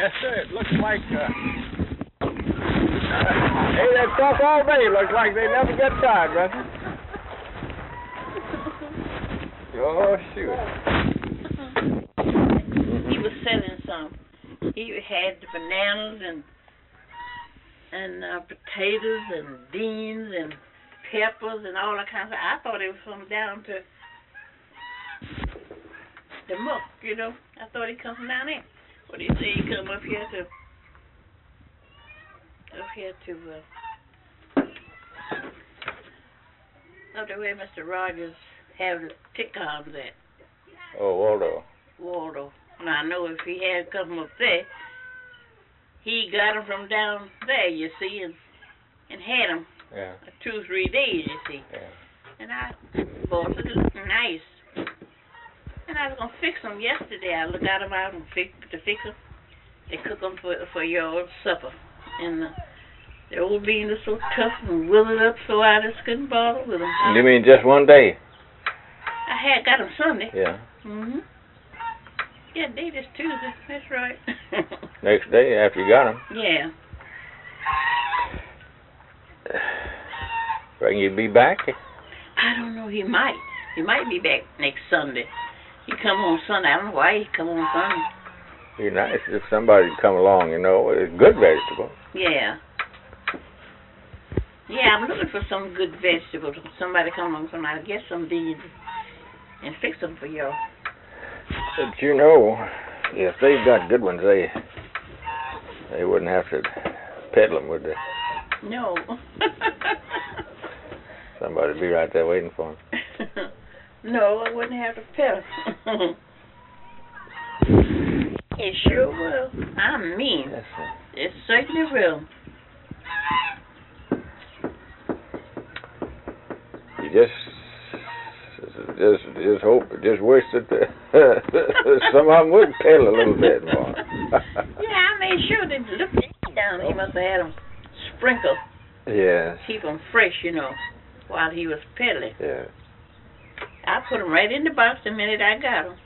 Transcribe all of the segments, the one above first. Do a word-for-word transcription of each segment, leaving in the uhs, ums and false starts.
Yes, sir. It looks like, uh, hey, they talk all day. Looks like they never get tired, brother. Oh, shoot. He was selling some. He had the bananas and and uh, potatoes and beans and peppers and all that kind of stuff. I thought it was from down to the muck, you know. I thought he'd come from down there. What do you say? He come up here to up here to uh, up the way Mister Rogers have the tick arms at. Oh, Waldo. Waldo. Now I know if he had come up there, he got them from down there, you see, and and had them Yeah. two, three days, you see. Yeah. And I bought it looking nice. And I was gonna fix them yesterday. I looked at them out and fix to fix them. They cook them for for your supper. And uh, the old beans are so tough and withered up, so I just couldn't bother with them. You mean just one day? I had got them Sunday. Yeah. Mhm. Yeah, day is Tuesday. That's right. Next day after you got them. Yeah. Reckon you'd be back? I don't know. He might. He might be back next Sunday. He come on Sunday. I don't know why he come on Sunday. Be nice if somebody would come along, you know, with a good vegetable. Yeah. Yeah, I'm looking for some good vegetables. Somebody come along, somebody get some beans and fix them for y'all. But you know, if they've got good ones, they they wouldn't have to peddle them, would they? No. Somebody'd be right there waiting for them. No, I wouldn't have to peddle. It sure will. I mean, Yes, sir. it certainly will. You just just just hope, just wish that the, some of them would peddle a little bit more. Yeah, I made sure they looked down. He must have had them sprinkled. Yes. Keep them fresh, you know, while he was peddling. Yeah. I put them right in the box the minute I got them.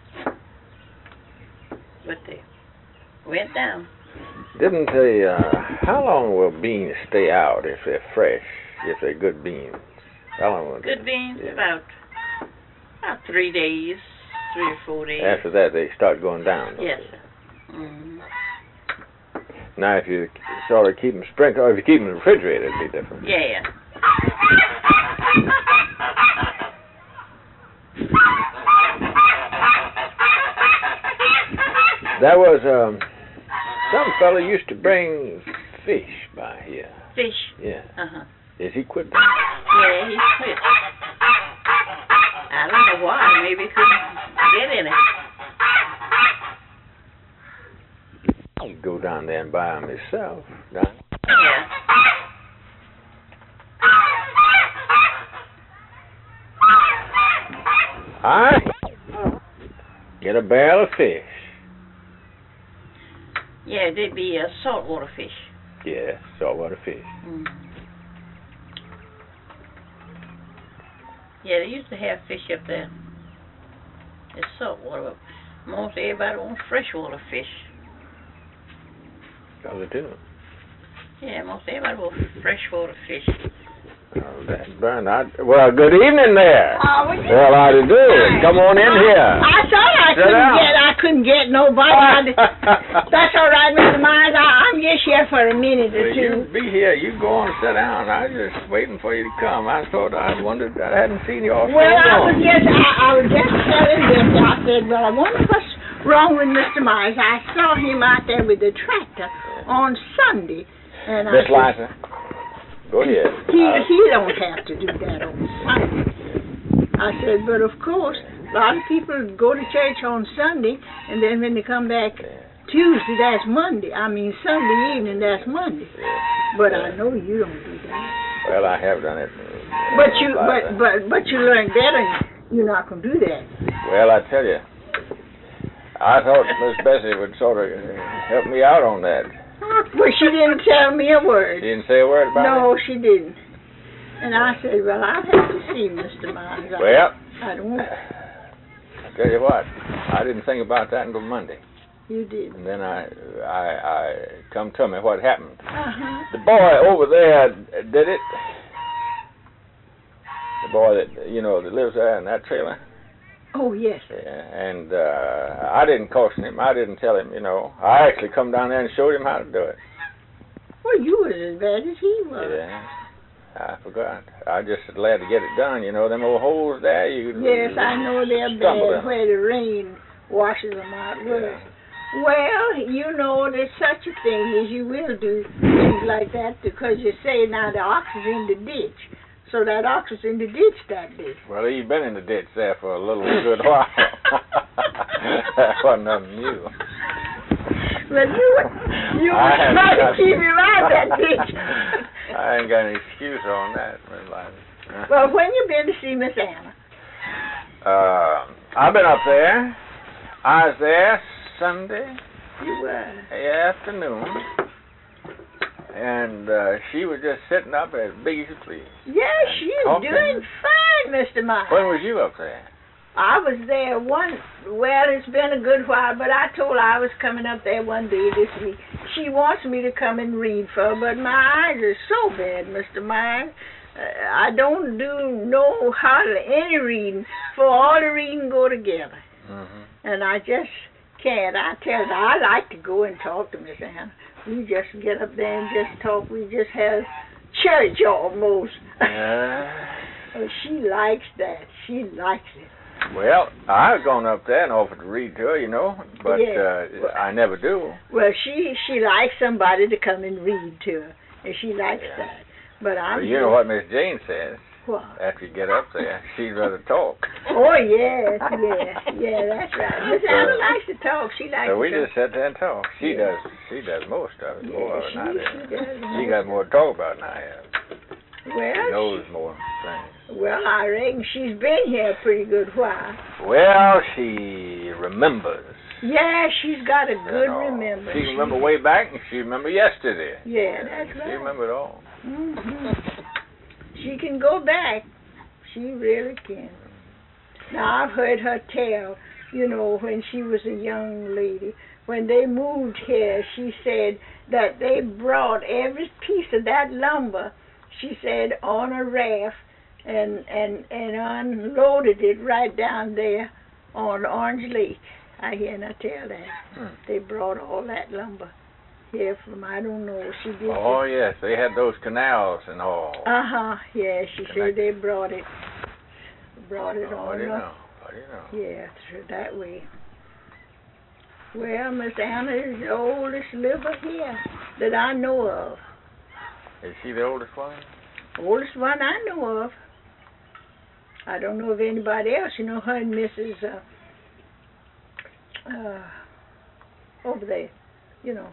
But they went down. Didn't they, uh, how long will beans stay out if they're fresh, if they're good beans? How long will Good they? beans, Yeah. about about three days, three or four days. After that, they start going down. don't Yes, they? sir. Mm-hmm. Now, if you sort of keep them sprinkled, or if you keep them in the refrigerator, it'd be different. Yeah. There was um, some fella used to bring fish by here. Fish. Yeah. Uh-huh. Is he quit? Yeah, he quit. I don't know why. Maybe he couldn't get any. He'd go down there and buy them himself. Down. Yeah. All right. Get a barrel of fish. Yeah, they'd be uh, saltwater fish. Yeah, saltwater fish. Mm. Yeah, they used to have fish up there. It's saltwater. Most everybody wants freshwater fish. Oh, they do. Yeah, most everybody wants freshwater fish. Oh, that's burn. I, well, good evening there. Oh, well, you Well, how do you do? Come on in here. I thought I Sit couldn't down. get I couldn't get nobody. I, that's all right, Mister Myers. I, I'm just here for a minute or Well, you two. be here. You go on and sit down. I was just waiting for you to come. I thought I wondered. I hadn't seen you all so Well, I was long. just I, I was just telling this. I said, well, I wonder what's wrong with Mister Myers. I saw him out there with the tractor on Sunday, and Miss I said, Liza, go ahead. he Uh, he don't have to do that on Sunday. I said, but of course, a lot of people go to church on Sunday, and then when they come back Tuesday, that's Monday. I mean, Sunday evening, that's Monday. But I know you don't do that. well, I have done it. But you, Liza. but but but you learn better. You're not gonna do that. Well, I tell you, I thought Miss Bessie would sort of help me out on that. Well, she didn't tell me a She word. didn't say a word about No, it. she didn't. And I said, well, I'll have to see Mister Myers. Well, I don't. I tell you what, I didn't think about that until Monday. You did. And then I, I, I come to me what happened. Uh-huh. The boy over there did it. The boy that, you know, that lives there in that trailer. Oh, yes. Yeah, and uh, I didn't caution him. I didn't tell him, you know. I actually come down there and showed him how to do it. Well, you was as bad as he was. Yeah, I forgot. I just was glad to get it done. You know, them old holes there. You Yes, I know they're stumble bad in. where the rain washes them out. Well, Yeah. well, you know, there's such a thing as you will do things like that because you say now the ox is in the ditch. So that ox was in the ditch that day. Well, he's been in the ditch there for a little good while. That wasn't nothing new. Well, you you I were haven't trying to got- keep him out of that ditch. I ain't got any excuse on that. Miss Lyman. Well, when you been to see Miss Anna? Uh, I've been up there. I was there Sunday You were. afternoon, and uh, she was just sitting up as big as you please. Yeah, she's talking. doing fine, Mister Miles. When was you up there? I was there one, well, it's been a good while, but I told her I was coming up there one day this week. She wants me to come and read for her, but my eyes are so bad, Mister Miles. Uh, I don't do no hardly any reading, for all the reading go together. Mm-hmm. And I just can't. I tell her, I like to go and talk to Miss Anna. We just get up there and just talk. We just have church almost. Yeah. Oh, she likes that. She likes it. Well, I was going up there and offered to read to her, you know, but Yeah. uh, I never do. Well, she she likes somebody to come and read to her, and she likes Yeah. that. But I'm. Well, you know what Miss Jane says. What? After you get up there, she'd rather talk. Oh yes, yeah, yeah, that's right. Miss Anna likes to talk. She likes So we to just sit there and talk. She Yeah. does. She does most of it. Yeah, more of it she- than I do. she does She most got of more to talk about than I have. She Well, knows more things. she, well, I reckon she's been here a pretty good while. Well, she remembers. Yeah, she's got a you good know. remember. She remember way back, and she remember yesterday. Yeah, that's She right. remembered it all. hmm She can go back. She really can. Now, I've heard her tell, you know, when she was a young lady, when they moved here, she said that they brought every piece of that lumber, she said, on a raft and, and, and unloaded it right down there on Orange Lake. I hear her tell that. Hmm. They brought all that lumber here from, I don't know, she did. Oh yes, they had those canals and all. Uh-huh, yeah, she Connect- said they brought it, brought it Oh, on what do you up. know? What do you know? Yeah, through that way. Well, Miss Anna is the oldest liver here that I know of. Is she the oldest one? Oldest one I know of. I don't know of anybody else. You know, her and Missus Uh, uh, over there, you know.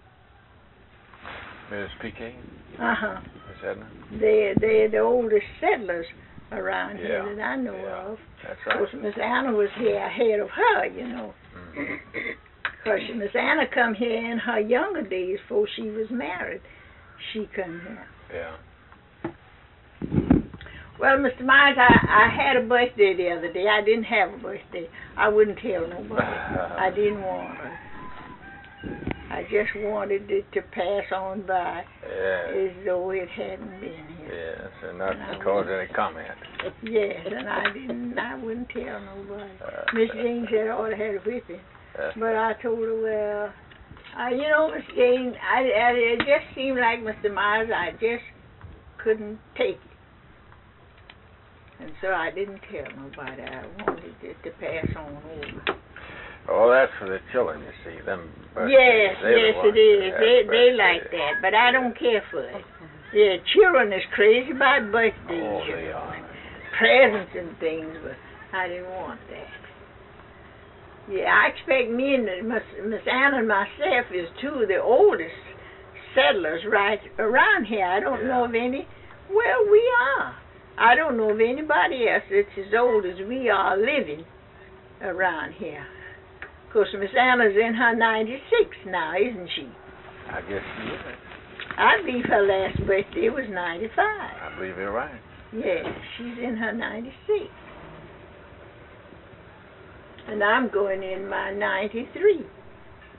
Miss P K? Uh-huh. Miss Edna? They're, they're the oldest settlers around Yeah, here that I know yeah. of. That's Of right. course, Miss Anna was here ahead of her, you know. Mhm. Because Miss Anna come here in her younger days before she was married. She come here. Yeah. Well, Mister Myers, I, I had a birthday the other day. I didn't have a birthday. I wouldn't tell nobody. I didn't want to. I just wanted it to pass on by Yeah. as though it hadn't been here. Yes, and not And I to cause wouldn't- any comment. Yes, and I didn't. I wouldn't tell nobody. Uh, Miss Jane said I ought to have a whipping. uh, But I told her, well, uh, you know, Miss Jane, I, I, it just seemed like Mister Myers, I just couldn't take it. And so I didn't tell nobody. I wanted it to pass on over. Oh, that's for the children, you see. Them birthdays, Yes, they're the yes, ones it is. that They have they birthdays. like that, but I don't care for it. Yeah, children is crazy about birthdays, Oh, you they know, are. and presents and things, but I didn't want that. Yeah, I expect me and Miss, Miss Anna and myself is two of the oldest settlers right around here. I don't know Yeah. of any. Well, we are. I don't know of anybody else that's as old as we are living around here. Of course, Miss Anna's in her ninety-six now, isn't she? I guess she is. I believe her last birthday was ninety-five. I believe you're right. Yeah, she's in her ninety-six. And I'm going in my ninety-three.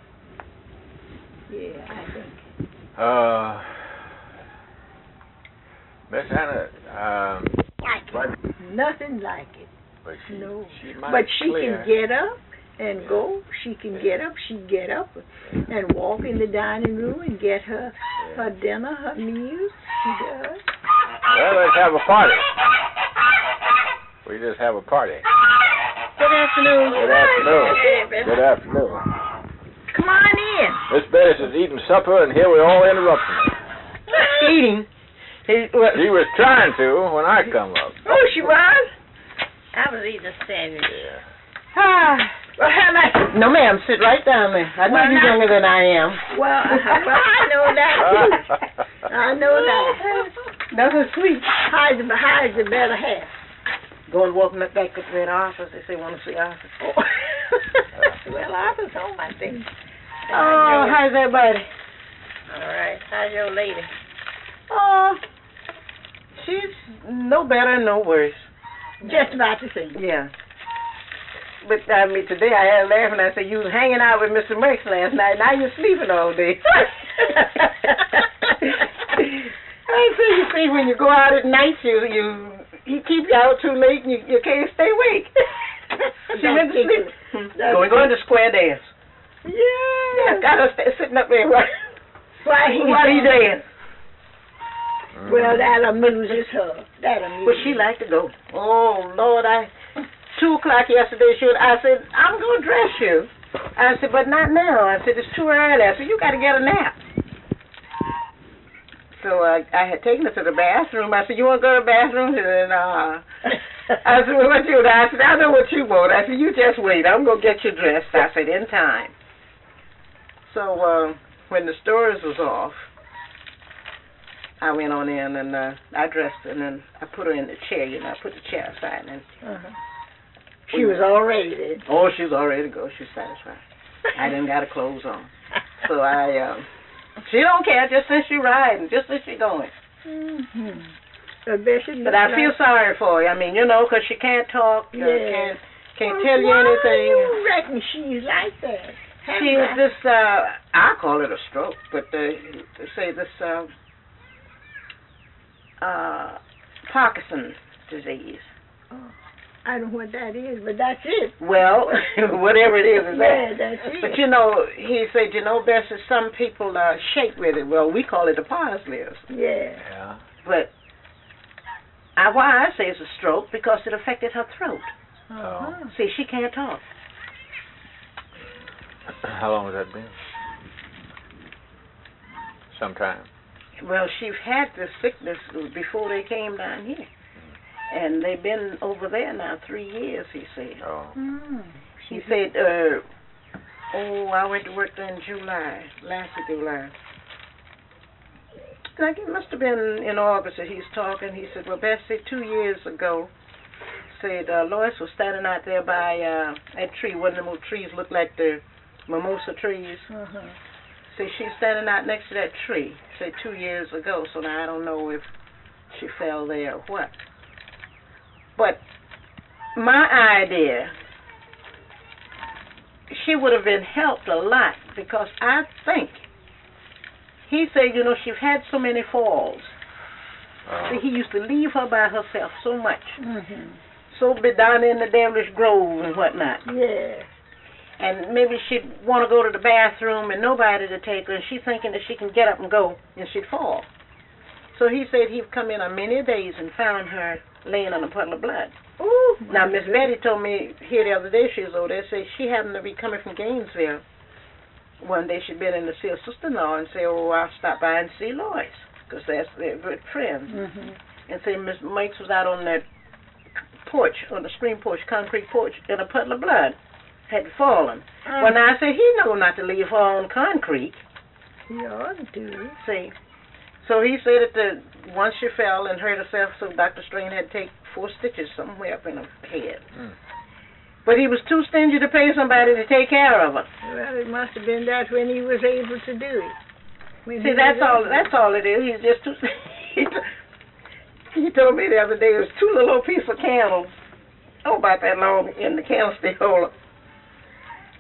Yeah, I think. Uh, Miss Hannah, um, but, Nothing like it. but she, No. she might But she clear. can get up and go. She can get up. She get up and walk in the dining room and get her her dinner, her meals. She does. Well, let's have a party. We just have a party. Good afternoon. Good afternoon. Good afternoon. Come on in. Miss Bettis is eating supper, and here we're all interrupting her. Eating. He, well, She was trying to when I come up. oh, she was. I was eating a sandwich. Yeah. Ah. Well, how much? No, ma'am, sit right down there. I know Well, you're now- younger than I am. Well, well, I know that too. I know that. Nothing sweet. How's the how's the better half? Going walking up back up to the office. They say want to see Arthur. Oh. Well, I was home, I think. Oh, how's everybody? All right. How's your lady? Oh, she's no better, no worse. Just about the same. Yeah. But I mean, today I had a laugh and I said, you was hanging out with Mister Murks last night. Now you're sleeping all day. I say, you see, when you go out at night, you you he keep you out too late and you, you can't stay awake. She went to sleep. Going going to square dance. Yeah. Yeah, got her st- sitting up there. Why? Why he Why he dance? Well, that amuses her. That amuses. But she liked to go. Oh Lord, I two o'clock yesterday. She would, I said, I'm gonna dress you. I said, but not now. I said, it's too early. I said, you got to get a nap. So uh, I had taken her to the bathroom. I said, you want to go to the bathroom? And uh, I said, well, what you want? I said, I know what you want. I said, you just wait. I'm gonna get you dressed. I said, in time. So uh, when the stores was off, I went on in and uh, I dressed her and then I put her in the chair. You know, I put the chair aside and. Uh-huh. She was all ready then. Oh, she was all ready to go. She was satisfied. I didn't got her clothes on. So I, um, she don't care just since she riding, just since she going. Mm-hmm. I bet she But I feel sorry for her. I mean, you know, 'cause she can't talk, uh, Yeah. can't, can't Well, tell you why anything. you reckon she's like that? She is this, uh, I call it a stroke, but uh, they say this, uh, uh, Parkinson's disease. Oh, I don't know what that is, but that's it. Well, whatever it is, is Yeah, that. that's it. But you know, he said, you know, Bessie, some people uh, shake with it. Well, we call it a Parkinson's. Yeah. Yeah. But I, why I say it's a stroke, because it affected her throat. Uh-huh. See, she can't talk. How long has that been? Sometime. Well, she's had this sickness before they came down here. And they've been over there now three years, he said. Oh. Mm. He said, uh, oh, I went to work there in July, last of July. Like it must have been in August that he's talking. He said, well, Bessie, two years ago, said uh, Lois was standing out there by uh, that tree. One of them little trees looked like the mimosa trees. Uh-huh. See, she's standing out next to that tree, say two years ago, so now I don't know if she fell there or what. But my idea, she would have been helped a lot, because I think, he said, you know, she's had so many falls. Oh. See, he used to leave her by herself so much. Mm-hmm. So be down in the devilish grove and whatnot. Yeah. And maybe she'd want to go to the bathroom and nobody to take her, and she's thinking that she can get up and go, and she'd fall. So he said he'd come in on many days and found her laying on a puddle of blood. Ooh. Now, Miss Betty told me here the other day, she was over there, say she happened to be coming from Gainesville. One day she'd been in to see her sister-in-law and say, oh, I'll stop by and see Lois, because that's their good friends. Mm-hmm. And say Miss Mike's was out on that porch, on the screen porch, concrete porch, in a puddle of blood. Had fallen. Uh, Well, now I said, he know not to leave her on concrete. He ought to. See. So he said that the, once she fell and hurt herself, so Doctor Strain had to take four stitches somewhere up in her head. Mm. But he was too stingy to pay somebody to take care of her. Well, it must have been that when he was able to do it. When See, he that's was all. able- That's all it is. He's just too. he, t- he told me the other day there was two little old pieces of candles, oh, about that long, in the candlestick holder.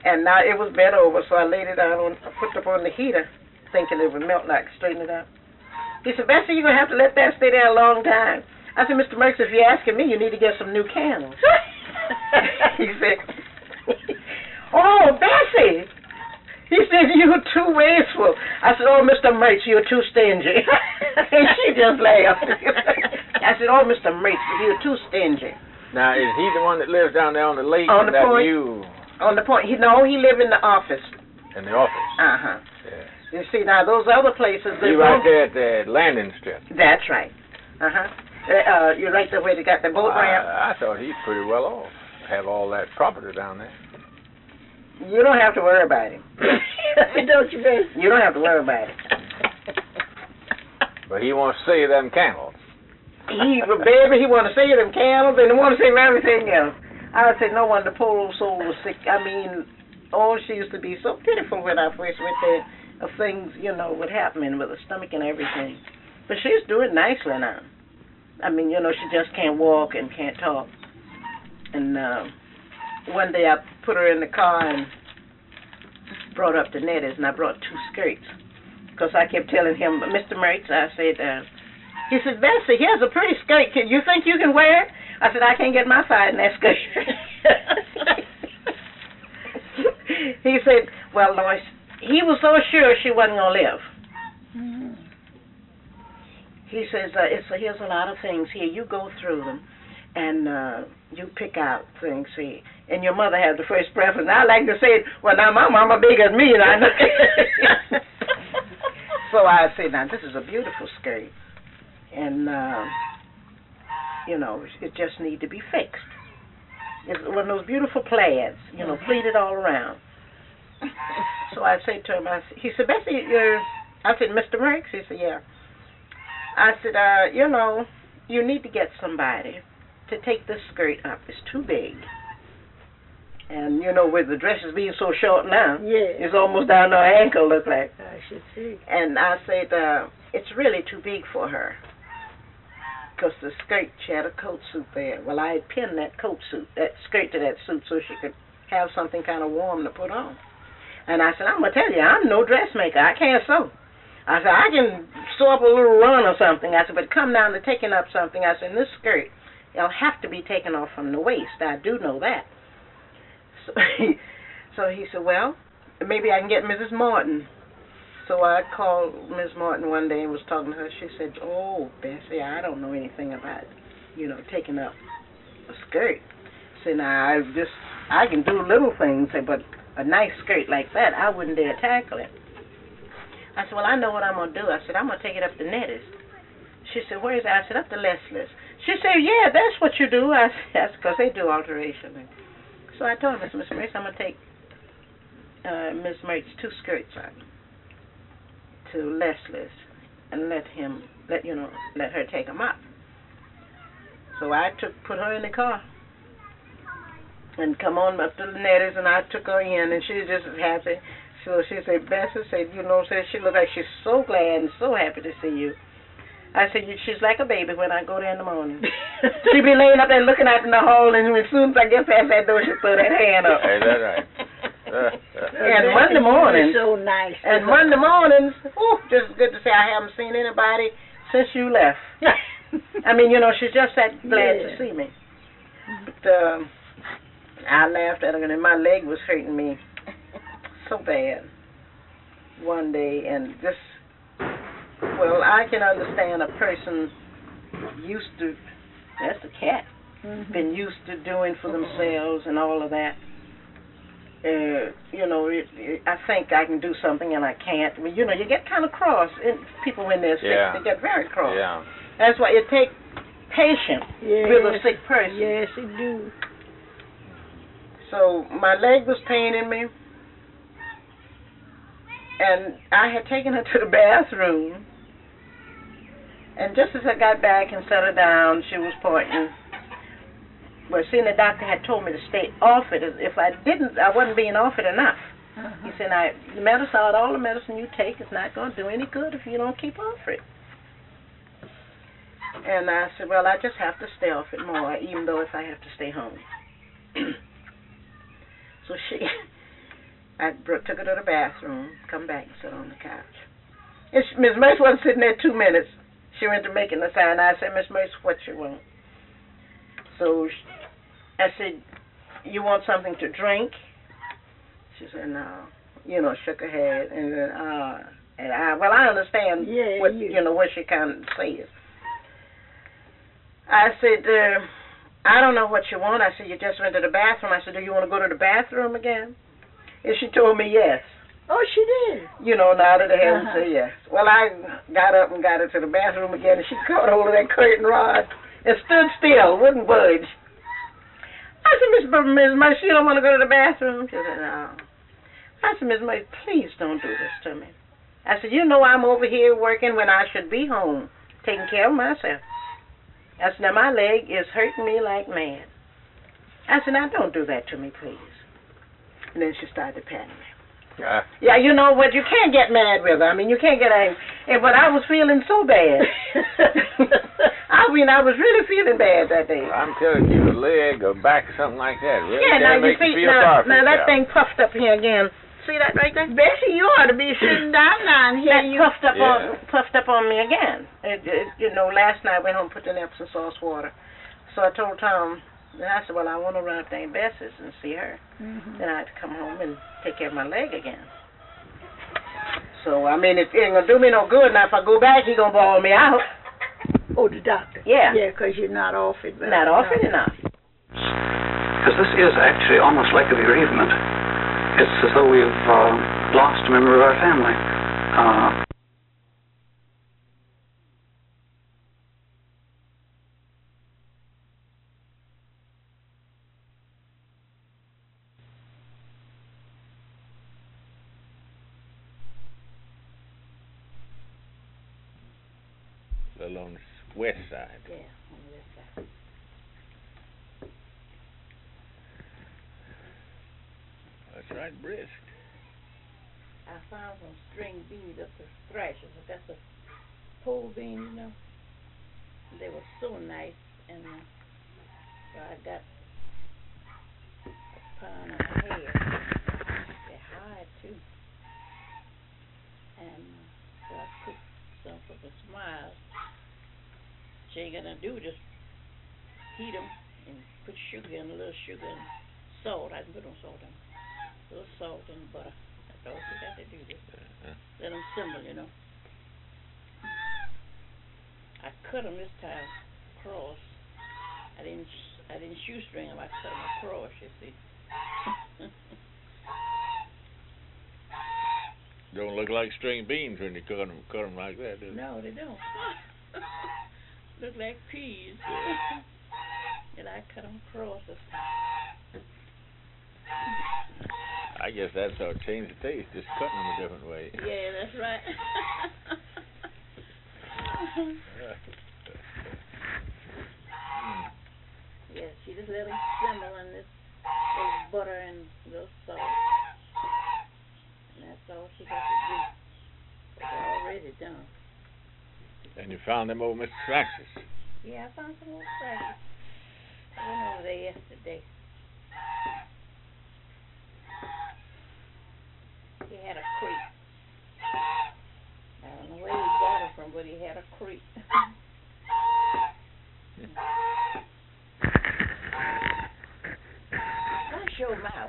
And now it was bent over, so I laid it out on, I put it up on the heater, thinking it would melt like, straighten it out. He said, Bessie, you're going to have to let that stay there a long time. I said, Mister Merks, if you're asking me, you need to get some new candles. He said, oh, Bessie. He said, you're too wasteful. I said, oh, Mister Merks, you're too stingy. And she just laughed. I said, oh, Mister Merks, you're too stingy. Now, is he the one that lives down there on the lake? On the that point. You On the point. He, no, he lived in the office. in the office? Uh-huh. Yeah. You see, now, those other places... You right there at the landing strip. That's right. Uh-huh. Uh, uh, you're right there where they got the boat Well, ramp. I, I thought he's pretty well off. Have all that property down there. You don't have to worry about him. Don't you, Bessie? You don't have to worry about it. But he wants to see them candles. He, baby, he want to save them candles and he want to save everything else. I said, no wonder the poor old soul was sick. I mean, oh, she used to be so pitiful when I first went there of things, you know, what happening with her stomach and everything. But she's doing nicely now. I mean, you know, she just can't walk and can't talk. And uh, one day I put her in the car and brought up the netters, and I brought two skirts. Because I kept telling him, Mister Mertz, I said, uh, he said, Bessie, here's a pretty skirt. Can you think you can wear it? I said, I can't get my side in that skirt. He said, well, Lois, he was so sure she wasn't going to live. Mm-hmm. He says, uh, it's, uh, here's a lot of things here. You go through them, and uh, you pick out things, see. And your mother has the first preference. I like to say, well, now my mama bigger than me, and I know. So I said, now, this is a beautiful skirt. And, uh, you know, it just need to be fixed. It's one of those beautiful plaids, you know, pleated all around. So I said to him, I said, he said, Bessie, you're, I said, Mister Merks? He said, yeah. I said, uh, you know, you need to get somebody to take this skirt up. It's too big. And, you know, with the dresses being so short now, yeah, it's almost down to her ankle, look like. I should see. And I said, uh, it's really too big for her. Because the skirt, she had a coat suit there. Well, I had pinned that coat suit, that skirt to that suit so she could have something kind of warm to put on. And I said, I'm going to tell you, I'm no dressmaker. I can't sew. I said, I can sew up a little run or something. I said, but come down to taking up something. I said, this skirt, it'll have to be taken off from the waist. I do know that. So he, so he said, well, maybe I can get Missus Martin. So I called Miss Martin one day and was talking to her. She said, oh, Bessie, I don't know anything about, you know, taking up a skirt. I said, now, I just, I can do little things, but a nice skirt like that, I wouldn't dare tackle it. I said, well, I know what I'm going to do. I said, I'm going to take it up to Nettie's. She said, where is it? I said, up to Leslie's. She said, yeah, that's what you do. I said, that's because they do alteration. So I told Miss Miss Mertz, I'm going to take uh, Miss Mertz two skirts out to Leslie's and let him, let you know, let her take them up. So I took, put her in the car and come on up to the Nettie's, and I took her in, and she was just as happy. So she said, Bessie said, you know, said she looked like she's so glad and so happy to see you. I said, she's like a baby when I go there in the morning. She be laying up there looking out in the hall, and as soon as I get past that door, she throw that hand up. Is that right? And Monday mornings, so nice. and Monday mornings, oh, just good to say I haven't seen anybody since you left. I mean, you know, she's just that glad Yeah. to see me. But uh, I laughed at her, and my leg was hurting me so bad one day, and just, well, I can understand a person used to, that's a cat, Mm-hmm. been used to doing for themselves and all of that. Uh, you know, it, it, I think I can do something and I can't. I mean, you know, you get kind of cross. And people when they're sick, Yeah. they get very cross. Yeah. That's why it takes patience Yes. with a sick person. Yes, it do. So my leg was paining me, and I had taken her to the bathroom, and just as I got back and set her down, she was pointing. Well, seeing the doctor had told me to stay off it. If I didn't, I wasn't being off it enough. Uh-huh. He said, I, the medicine, all the medicine you take is not going to do any good if you don't keep off it. And I said, well, I just have to stay off it more, even though if I have to stay home. So she I bro- took her to the bathroom, come back and sit on the couch. And she, Miss Merce wasn't sitting there two minutes. She went to making the sign. I said, Miss Merce, what you want? So she, I said, you want something to drink? She said, no. You know, shook her head. And then, uh, and I, well, I understand Yeah, what, you- you know, what she kind of says. I said, uh, I don't know what you want. I said, you just went to the bathroom. I said, do you want to go to the bathroom again? And she told me yes. Oh, she did. You know, nodded her head and Uh-huh. said yes. Well, I got up and got her to the bathroom again, and she caught hold of that curtain rod and stood still, wouldn't budge. I said, Miss B- Miss Merce, you don't want to go to the bathroom? She said, no. I said, Miss Merce, please don't do this to me. I said, you know I'm over here working when I should be home, taking care of myself. I said, now my leg is hurting me like mad. I said, now don't do that to me, please. And then she started patting me. Ah. Yeah, you know what? You can't get mad with her. I mean, you can't get angry. And, but I was feeling so bad. I mean, I was really feeling bad that day. I'm telling you, a leg or back or something like that. Really Yeah, can now you make see, you feel sorry now, for now that yourself. thing puffed up here again. See that right there? Bessie, you ought to be sitting down now and hear That you. puffed up Yeah. on puffed up on me again. It, it, you know, last night I went home and put in Epsom salt water. So I told Tom, and I said, well, I want to run up to Aunt Bessie's and see her. Mhm. Then I had to come home and take care of my leg again. So, I mean, it ain't going to do me no good. Now, if I go back, he going to bawl me out. Oh, the doctor. Yeah. Yeah, because you're not off it. but- Not often enough. Because this is actually almost like a bereavement. It's as though we've uh, lost a member of our family. Uh, A little on the west side. Yeah, on this side. That's right, brisk. I found some string beans up the thrashers. I got the pole beans, you know. They were so nice, and uh, so I got a pound and a half. They're hard too. And uh, so I cooked some for the Smiles. She ain't gonna do just heat them and put sugar in, a little sugar and salt. I can put on salt in. A little salt and butter. That's all she got to do. Just Uh-huh. let them simmer, you know. I cut them this time across. I didn't. sh- I didn't shoestring them. I cut them across. You see. Don't look like string beans when you cut them, cut them like that, do they? No, they don't. Look like peas. And I cut them across this time. I guess that's how it changed the taste, just cutting them a different way. Yeah, that's right. Mm. Yeah, she just let them simmer in this little butter and little salt. And that's all she got to do. It's already done. And you found them old Mister Francis. Yeah, I found some old scratches. I went over there yesterday. He had a creek. I don't know where he got it from, but he had a creek. Watch your mouth.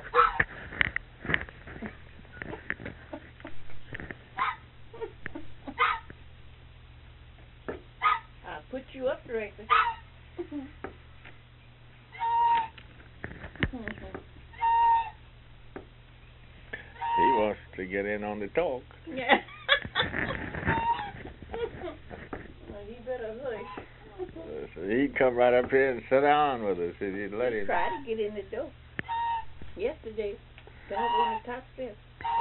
I'll put you up directly. He wants to get in on the talk. Yeah. Well, he better hush. Uh, so he'd come right up here and sit down with us if you'd let He him. tried to get in the door. Yesterday, got up on the top step.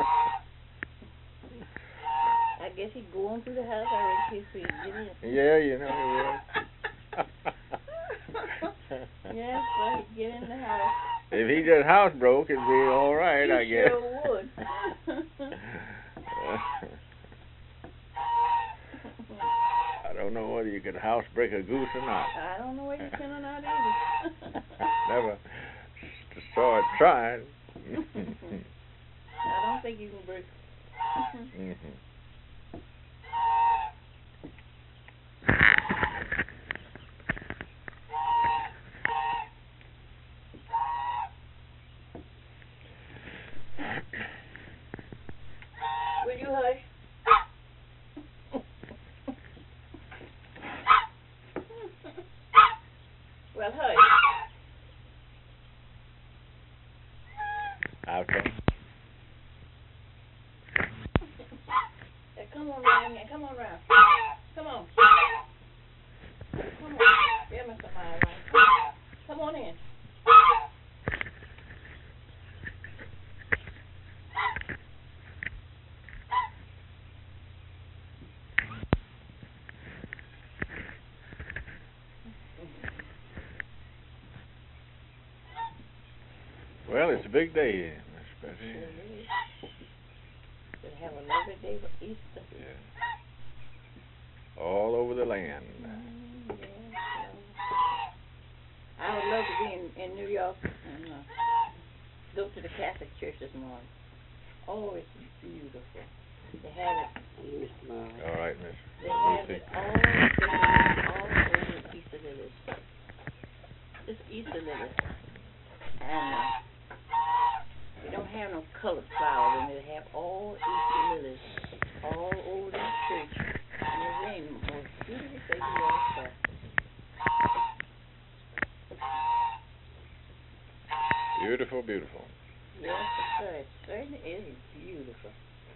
I guess he'd go on through the house already so he'd get in. Yeah, you know he would. Yeah, so he'd get in the house. If he just housebroke, it'd be all right, he I guess. sure would. I don't know whether you could housebreak a goose or not. I don't know where you can or not either. Never s- saw it tried. I don't think you can break. Mm-hmm. Will you hush? Well, hush. Okay. Yeah, come on round here. Come on round. Come on. Come on. Give me some eye right. Come on in. Well, it's a big day, Miss Bessie. We'll have a lovely day for Easter. Yeah. All over the land. Mm, yes, I would love to be in, in New York and uh, go to the Catholic Church this morning. Oh, it's beautiful. They have it. All right, Miss. They have it all different, all over Easter lilies. Just Easter lilies. And uh, they don't have no colored flowers in it. They have all Easter lilies all over the church. And it's the most beautiful thing you ever saw. Beautiful, beautiful. Yes, sir. It certainly is beautiful.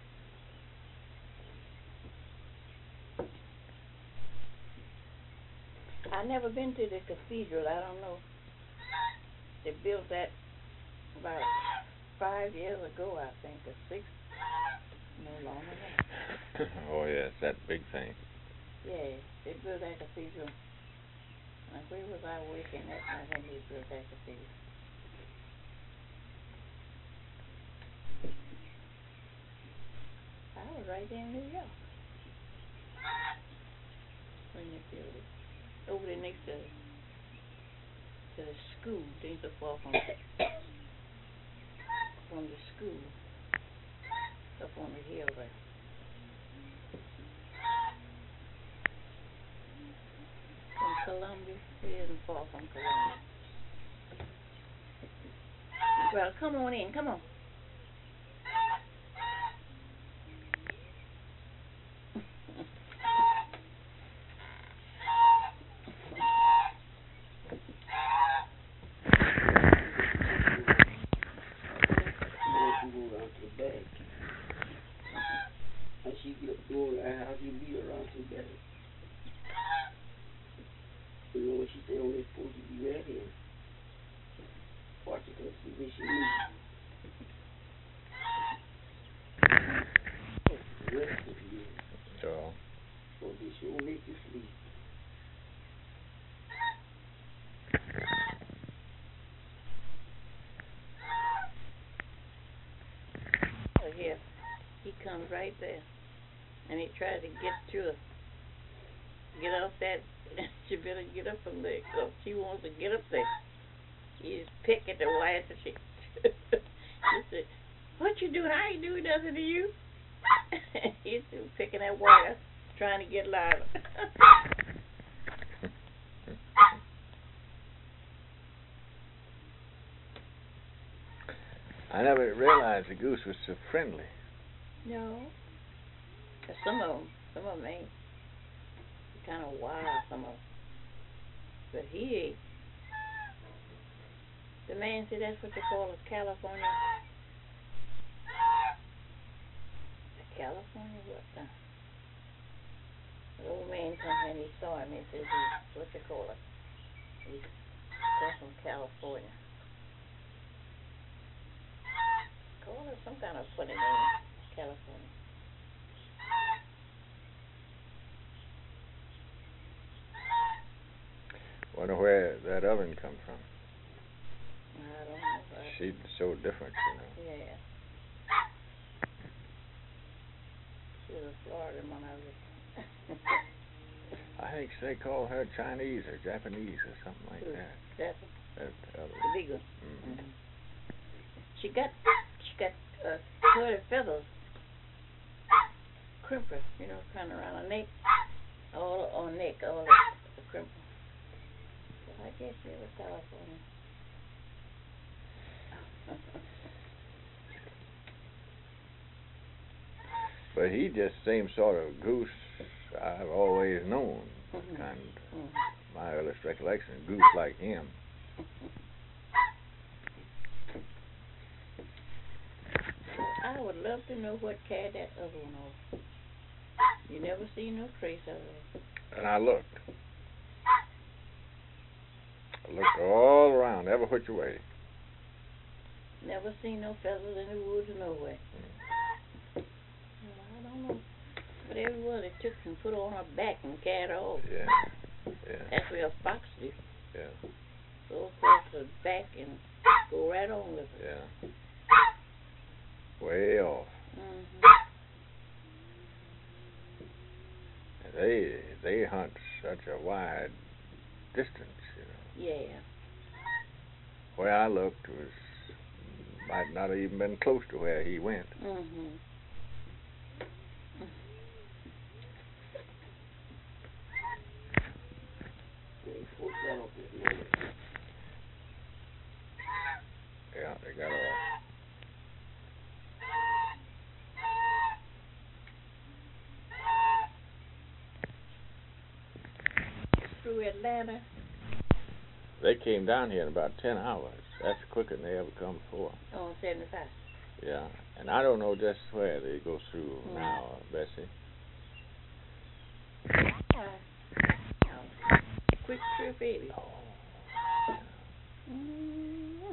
I've never been to the cathedral. I don't know. They built that about five years ago, I think, or six. No longer than that. Oh, yes, that big thing. Yeah, they built that cathedral. Like, where was I working at? I think they built that cathedral. I was right there in New York when they built it. Over there next to, to the school. They ain't so far from, from the school. Up on the hill there. From Columbia. It isn't far from Columbia. Well, come on in. Come on. So, Oh, here. He comes right there. And he tries to get to her. Get off that. She better get up from there. Cause she wants to get up there. He's picking the wire. She, she said, what you doing? I ain't doing nothing to you. He's picking that wire, trying to get louder. I never realized the goose was so friendly. No. Cause some of them, some of them ain't. Kind of wild, some of them. But he, the man said that's what they call a California. A California what? Uh, the old man come here and he saw him and says he's what you call it. He's come from California. Call it some kind of funny name. California. Wonder where that oven come from. I don't know. I, She's so different, you know. yeah. She was a Florida one, I was. I think they call her Chinese or Japanese or something like Who? that. That's That other. the big one. Mm-hmm. Mm-hmm. She got, she got uh, curly feathers. Crimper, you know, kind of around the neck. All on neck, all the, the crimper. So I guess it was California. But he just seems sort of goose I've always known. Mm-hmm. Kind of Mm-hmm. my earliest recollection, goose like him. I would love to know what carried that other one off. You never see no trace of it. And I looked. I looked all around, every which way. Never seen no feathers in the woods nowhere. Well, I don't know. But everyone they took and put on her back and carried her off. Yeah. Yeah. That's where a fox do. Yeah. Go across the back and go right on with it. Yeah. Way off. Mm-hmm. And they they hunt such a wide distance, you know. Yeah. Where I looked was might not have even been close to where he went. Mm-hmm. Yeah, they got off. Through Atlanta. They came down here in about ten hours. That's quicker than they ever come before. On seventy-five. Yeah, and I don't know just where they go through Mm. now, Bessie. Uh, quick trip, baby. Oh. Mm-hmm.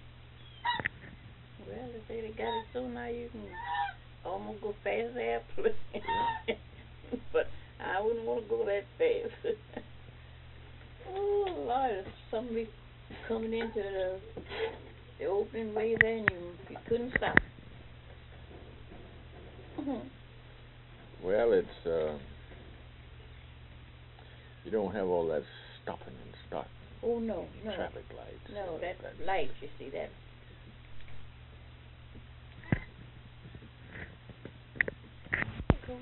Well, they say they got it so now you can almost go fast as airplane. But I wouldn't want to go that fast. Oh, Lord, if somebody coming into the the opening way there and you, you couldn't stop. Mm-hmm. Well, it's, uh, you don't have all that stopping and starting. Oh, no, no. Traffic lights. No, uh, that that's- light, you see, that. Go.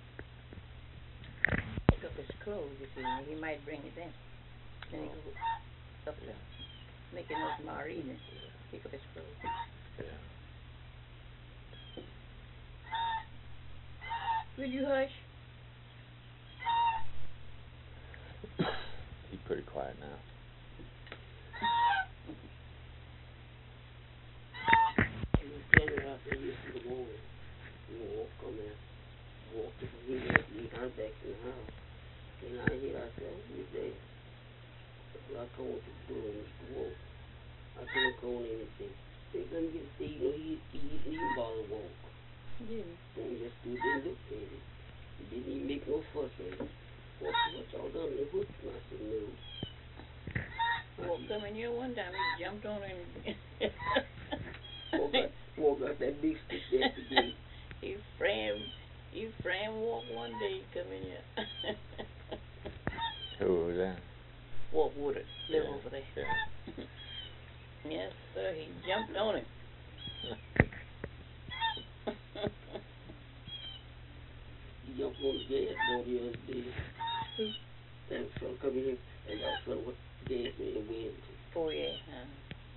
Pick up his clothes, you see, and he might bring it in. Then he goes up there, making us tomorrow evening. Pick up his clothes. Yeah. Will you hush? He's pretty quiet now. He was standing out there yesterday morning. You know, walk on there. Walked to the window and got back in the house. And I hear I said, who's there? Well, I come to the door, Mister Walk. I couldn't go on anything. They couldn't get to you know, he, he didn't even bother to walk. Yeah. And he just stood there and looked at it. He didn't even make no fuss at it. What, what y'all done? They whipped him. I said, no. Walk come in here one time, he jumped on him. Walk out, walk out that big stick there at the gate. He framed, he framed Walk one day, come in here. Who was that? Walk Woodard, live Yeah, over there. Yeah. Yes, sir, he jumped on him. He jumped on the gas board the other day. Who? That fella come in here and y'all fella what gas man went. Oh, yeah, huh?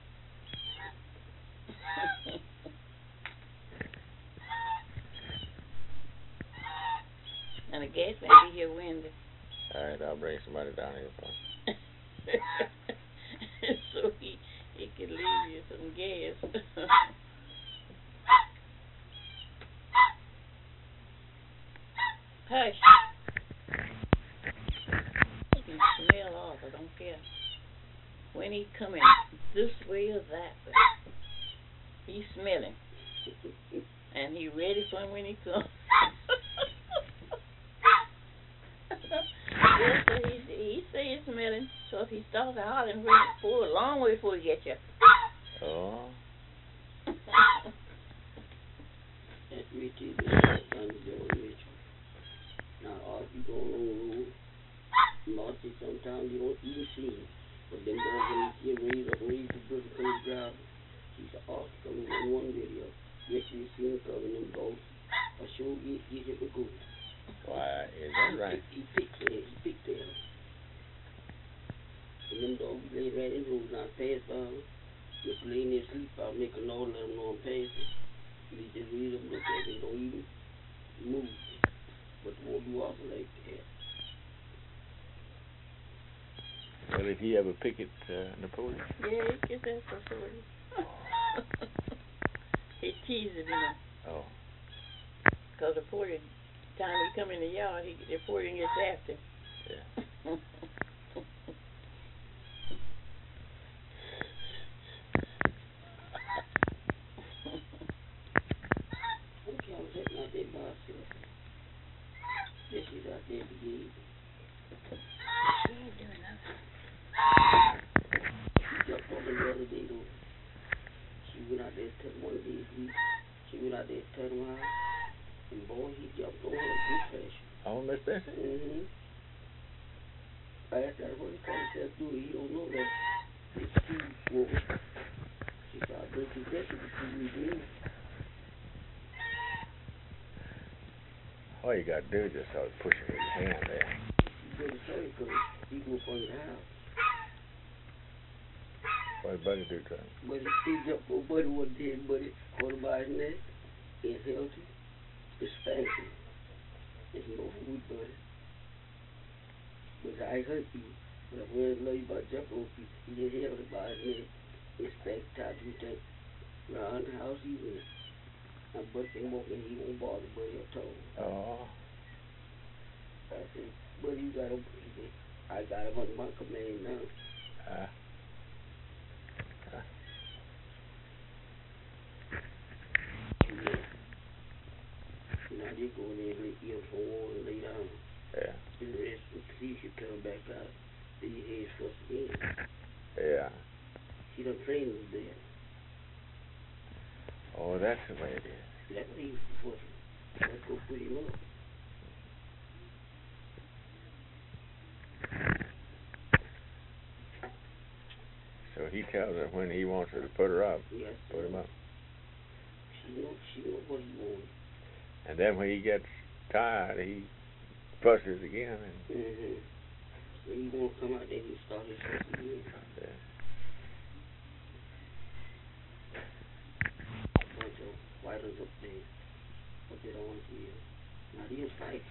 And the gas man be here Wednesday. All right, I'll bring somebody down here for him. So he, he can leave you some gas. Hush. You can smell off, I don't care. When he coming this way or that way, he's smelling. And he ready for him when he comes. Yes, so he, he say he's smelling. So if he starts hollering for a long way before he gets you. Oh. That's Richie, that's Sunday Joe Mitchell. Now, all you go along the road, Marcy, sometimes you don't even see him. But them guys, when you see him raise up, raise the brother, come drive. He said, oh, come in on one video. Yes, you see him come make a note, let them know I'm passing. They just read them, look at it, they don't even move. But they won't do awful like that. Well, did he ever picket uh, Napoleon? Yeah, he gets that for sure. He teases me. Oh. Because Napoleon, time he come in the yard, he Napoleon gets after him. Yeah. Okay, I was sitting out there by myself. This is out there to get She ain't doing nothing. She jumped over the other day though. She went out there to one of these weeks. She went out there to turn around. And boy, he jumped over her good fashion. Oh, Miss Bessie? Mm-hmm. I asked her what he called himself do. He don't know that it's too woman. She said, I'll break his neck if you leave me. All you got to do is just start pushing with your hand there. You better say it because he go up on the house. What did Buddy do to him? But he jumped on Buddy one day and Buddy caught him by his neck and held him. It's fancy. It's no food, Buddy. But I hurt you. But I wouldn't love you about jumping on people. He just held him by his neck. It's back time to take around the house he went. And Buddy came walking, he won't bother Buddy or told him. Oh. I said, Buddy, you got him. He said, I got him under my command now. Uh. Now they go in there and eat up some water and lay down. Yeah. And rest and see if she come back out. Then your head's first again. Yeah. She done trained us there. Oh, that's the way it is. That's what he was for. Let's go put him up. So he tells her when he wants her to put her up, Yes. put him up. She know, she know what he wants. And then when he gets tired, he fusses again. And Mm-hmm. So he won't come out there and start his fuss again. yeah. Bunch of fighters up there. But they don't want to hear. Now they'll fight.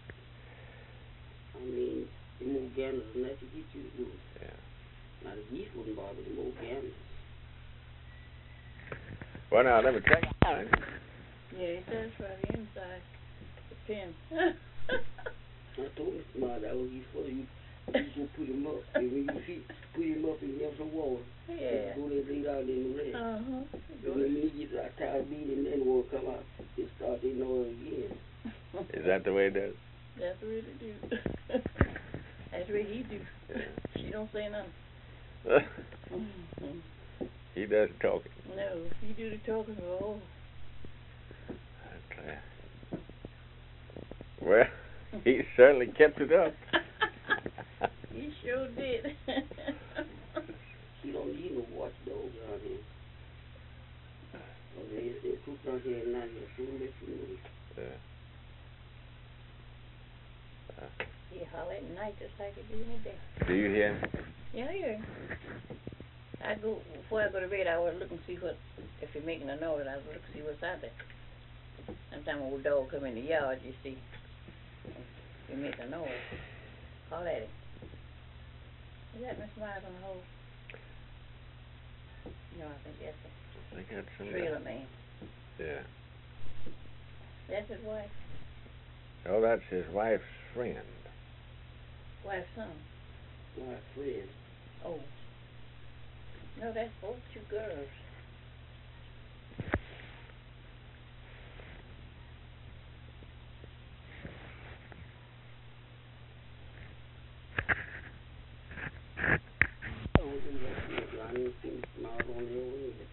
I mean, the more gamblers than that to get you to do it. Yeah. Now the geese wouldn't bother the more gamblers. Well, now let me tell you. Yeah, he says right inside the pen. I told Mister Ma that was his fault. You, you go put him up. And when you see, put him up and give some water. Yeah. Go there, lay down in the red. Uh-huh. And when he gets out tired of beating, then won't come out. They start their noise again. Is that the way it does? That's what it do. That's what he do. Yeah. She don't say nothing. He does the talking. No, he do the talking. Oh. Okay. Well, he certainly kept it up. He sure did. He don't need no watchdog out here. Well, they, they cook out here at night. They'll soon let you know. Yeah. Uh, He holler at night just like he do in the day. do you hear him? Yeah, yeah. I go before I go to bed. I would look and see what if he's making a noise. I would look and see what's out there. Sometimes old dog come in the yard, you see, he make a noise. Call at him. Is that Miss Myers on the hole? No, I think that's I think that's a some. trailer man. Yeah. That's his wife. Oh, that's his wife's friend. Wife's son. My friend. Oh. No, that's both two girls. I don't think that's it. I didn't see Mister Ma on there either.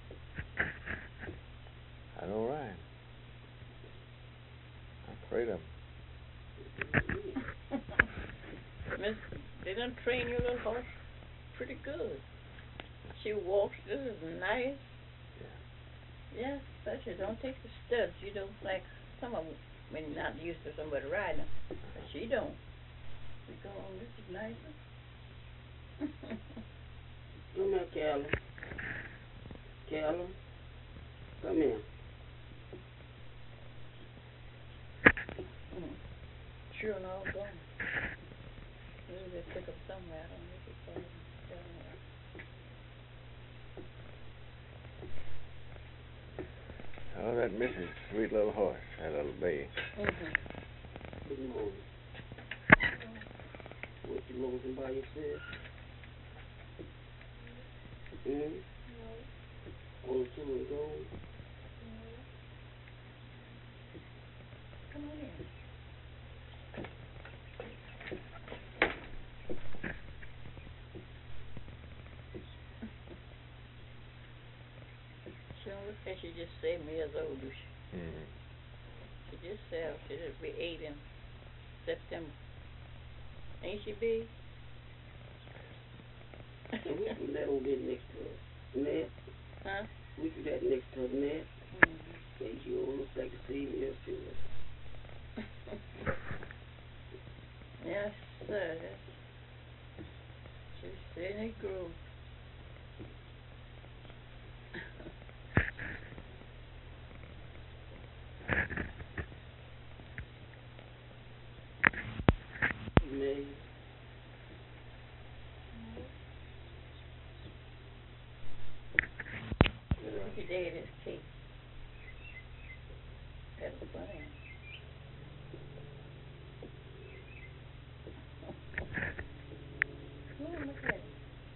I know, right? I'm afraid of him. Miss, they done train your little horse pretty good. She walks, this is nice. Yeah. Yeah, but she don't take the studs. You don't like some of them when you're not used to somebody riding them. But she don't. We go on, this is nice. Come here, Callum. Callum. Come here. Mm. Sure, and all gone. Maybe they pick up somewhere. I don't know if it's all down there. Oh, that Missus Sweet little horse, that little baby. Mm-hmm. Good morning. What, you losing by yourself? Hmm? No. On two and go? Come on in. She don't look like she just seven years old, do she? Mm-hmm. She just said she just be eight in September. Ain't she big? So we put that over there next to her. Net. Huh? We put that next to her net. Mm-hmm. And she all looks like a same years to us. Yes, sir. She's saying it grew. May. Look at your daddy's cake. That's funny. Oh, look at it.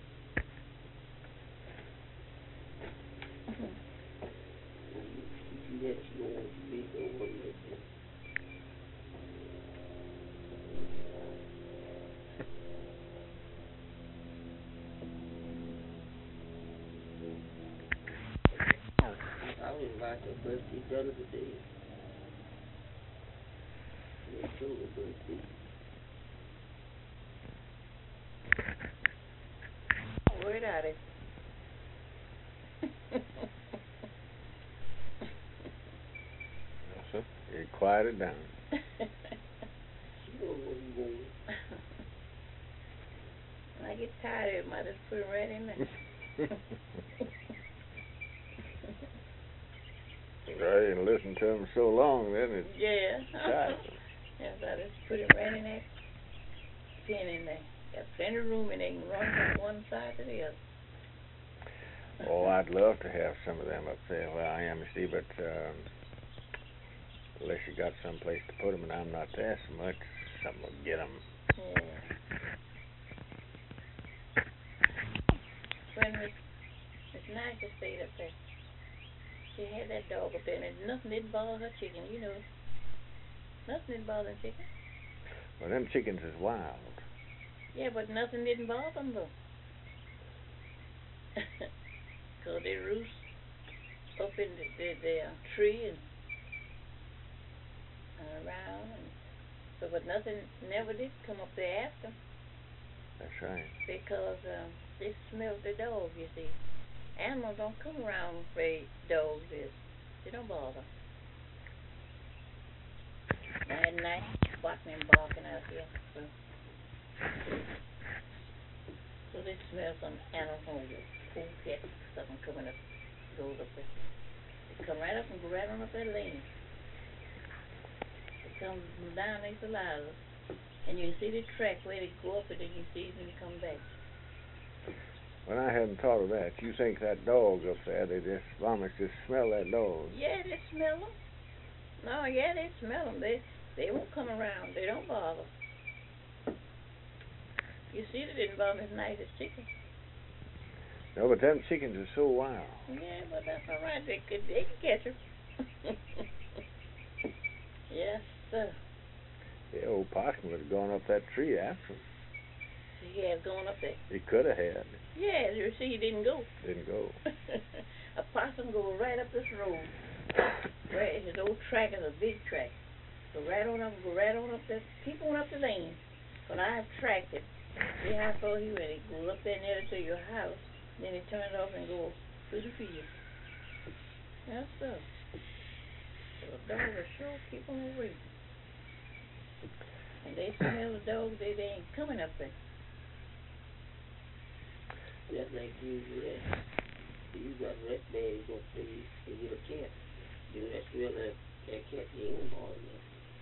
Yes, you don't want to be over with it. I was like her birthday done today. They told her birthday. Word out it. So, it quieted down. She don't know what you want. When I get tired of it, I just put it right in there. Right, and listen to them so long, then it's Yeah. tired. Yes, I just put it right in that pin in there. Got plenty of room and they can run from one side to the other. Oh, I'd love to have some of them up there where I am, you see, but um, unless you got some place to put them, and I'm not there so much, something will get them. Yeah. When Miss Miss Nasha stayed up there, she had that dog up there, and nothing didn't bother her chicken, you know. Nothing didn't bother them chicken. Well, them chickens is wild. Yeah, but nothing didn't bother them, though. Because they roost up in the, the, the uh, tree and uh, around. And so, but nothing never did come up there after. That's right. Because um, they smelled the dog, you see. Animals don't come around where dogs is. They don't bother. Now at night, barking and barking out here. So, so they smell some animals on the pool cat, something coming up, goes up there. They come right up and go right on up that lane. They come down these Eliza, and you can see the track where they go up and then you see them come back. Well, I hadn't thought of that. You think that dog up there, they just, mamas just smell that dog. Yeah, they smell them. No, yeah, they smell them. They, they won't come around. They don't bother. You see, they didn't bother as nice as chickens. No, but them chickens are so wild. Yeah, but that's all right. They could, they can catch them. Yes, sir. Yeah, old Possum would have gone up that tree after him. He had going up there. He could have had. Yeah, you see, he didn't go. Didn't go. A possum go right up this road. Right, his old track is a big track. Go right on up, go right on up there. Keep on up the lane. When I have tracked it, see how far he went. He go up there near to your house. Then he turns off and go through the field. Yes, sir. So the dog will sure keep on away. And they smell the dog, they, they ain't coming up there. Just like you, yeah. You got that bad, you gonna say you can get a cat. Then that smell that, that cat, he ain't gonna bother you.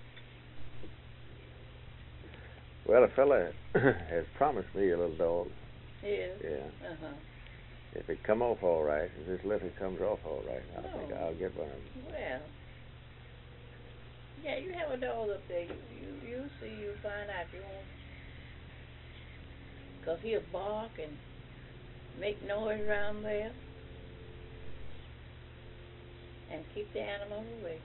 Well, a fella has promised me a little dog. Yeah. Yeah. Uh-huh. If it come off all right, if this litter comes off all right, I Oh. think I'll get one of them. Well. Yeah, you have a dog up there. You you you see, you find out you won't. Cause he'll bark and make noise around there, and keep the animals away.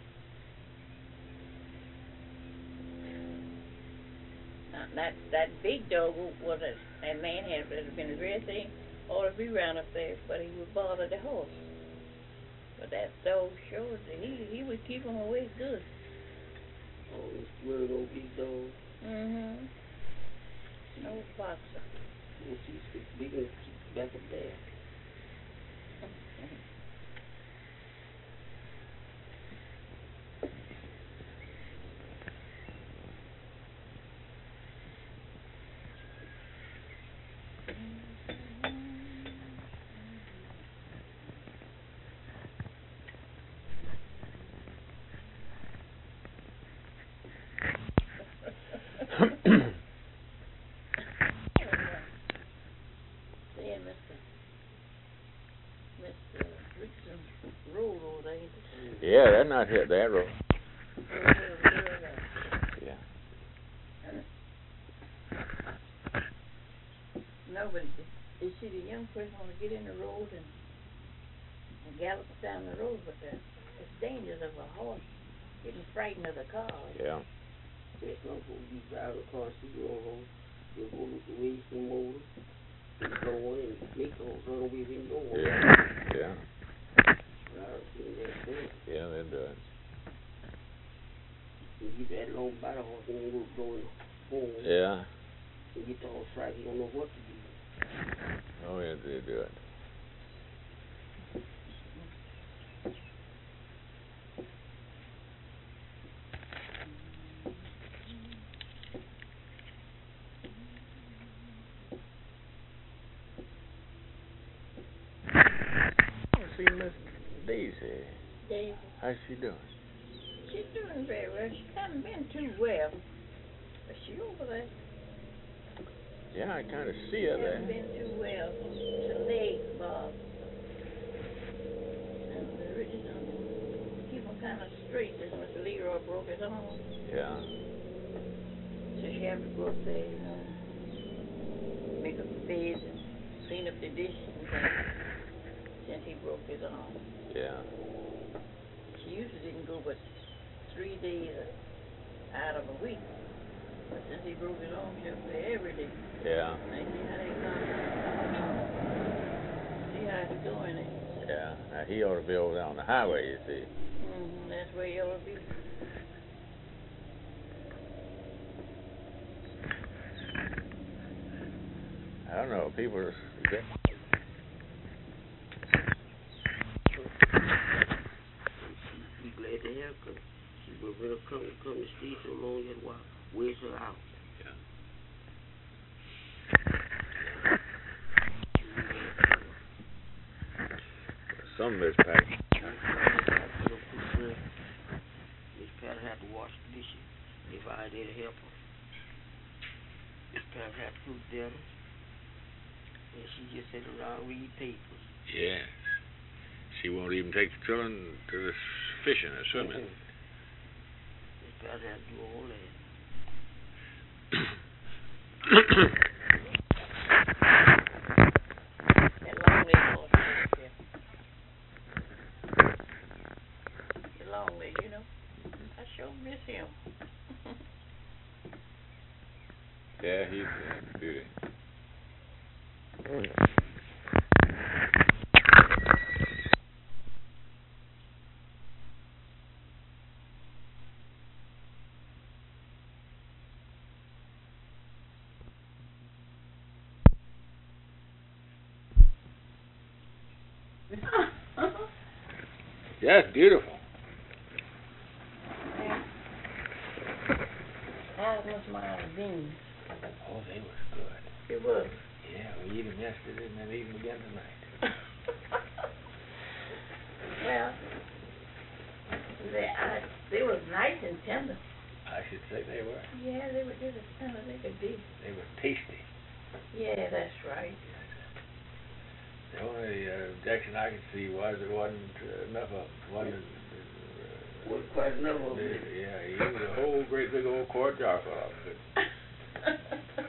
Now, that that big dog was a, that man had would have been the very thing ought to be around up there, but he would bother the horse. But that dog sure he he would keep him away good. Oh, this little old big dog. Mhm. No boxer. And she's big enough to keep back up there. Seeing Mister Mister Richardson road over there, ain't it? Yeah, they're not hit that road. Yeah. No, but you see the young person want to get in the road and, and gallop down the road, but the, it's dangerous of a horse getting frightened of the car. Yeah. There's no fool you drive across the road. You'll go look away some motor. You go on and make a run away with your one. Yeah. Yeah. Right, see that thing. Yeah, they do it. You get that long by the horse and you go going home. Yeah. You get the horse right, you don't know what to do. Oh, yeah, they do it. See Miss Daisy. Daisy, How's she doing? she's doing very well. She hasn't been too well, but she over there. Yeah, I kind of see her Hasn't there. been too well. It's a leg bob. And the Richardson keep them kind of straight. This Mister Leroy broke his arm, Yeah. so she have to go up there, you know, make up the beds and clean up the dishes and things. Since he broke his arm, Yeah. she usually didn't go but three days out of a week. But since he broke his arm, she up there every day. Yeah. Now see how they come. See how it's going there. Yeah. Now, he ought to be over there on the highway, you see. Mm-hmm, that's where you ought to be. I don't know. People are... Be glad to have her. She was gonna come come to stay so long that while wears her out. Some of it's packed. Miss Pat had to wash the dishes if I did help her. Miss Pat had to cook dinner. And she just sit around read papers. Yeah. She won't even take the children to the fishing or swimming. Miss Pat had to do all that. That long leg horse right there. The long leg, you know. I sure miss him. Yeah, he's a beauty. Yeah, it's beautiful. How was my beans? Oh, they was good. It was. Yeah, we eat them yesterday and then eat them again tonight. Well, they, I, they was nice and tender. I should say they were. Yeah, they were, they were tender, they could be. They were tasty. Yeah, that's right. The only uh, objection I could see was there wasn't uh, enough of them. Wasn't, uh, Wasn't quite enough of uh, it. yeah, he used a whole great big old quart jar full of them.